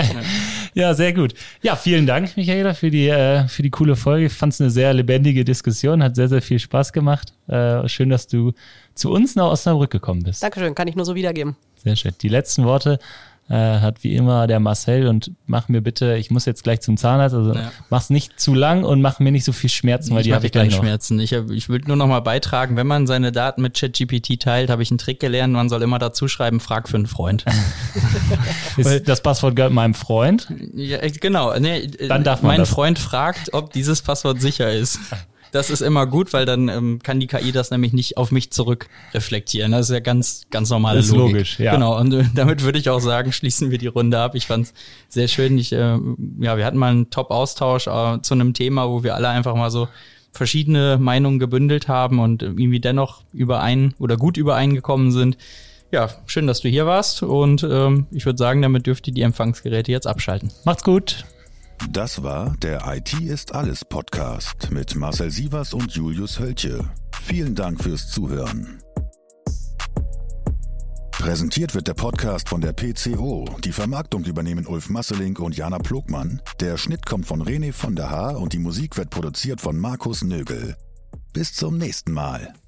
Ja, sehr gut. Ja, vielen Dank, Michaela, für die äh, für die coole Folge. Ich fand es eine sehr lebendige Diskussion, hat sehr, sehr viel Spaß gemacht. Äh, schön, dass du zu uns nach Osnabrück gekommen bist.
Dankeschön, kann ich nur so wiedergeben.
Sehr schön. Die letzten Worte Äh, hat wie immer der Marcel und mach mir bitte, ich muss jetzt gleich zum Zahnarzt, also ja. mach's nicht zu lang und mach mir nicht so viel Schmerzen, weil
ich
die habe ich gleich noch.
Schmerzen. Ich, ich will nur noch mal beitragen, wenn man seine Daten mit ChatGPT teilt, habe ich einen Trick gelernt, man soll immer dazu schreiben, frag für einen Freund.
Ist, das Passwort gehört meinem Freund?
Ja, genau. Nee,
Dann darf man
mein
das.
Freund fragt, ob dieses Passwort sicher ist. Das ist immer gut, weil dann ähm, kann die K I das nämlich nicht auf mich zurück reflektieren. Das ist ja ganz, ganz normale
das ist
Logik.
Logisch, ja.
Genau, und äh, damit würde ich auch sagen, schließen wir die Runde ab. Ich fand's sehr schön. Ich, äh, ja, wir hatten mal einen Top-Austausch äh, zu einem Thema, wo wir alle einfach mal so verschiedene Meinungen gebündelt haben und irgendwie dennoch überein oder gut übereingekommen sind. Ja, schön, dass du hier warst und ähm, ich würde sagen, damit dürft ihr die Empfangsgeräte jetzt abschalten.
Macht's gut.
Das war der I T ist alles Podcast mit Marcel Sievers und Julius Hölche. Vielen Dank fürs Zuhören. Präsentiert wird der Podcast von der P C O. Die Vermarktung übernehmen Ulf Masselink und Jana Plogmann. Der Schnitt kommt von René von der Haar und die Musik wird produziert von Markus Nögel. Bis zum nächsten Mal.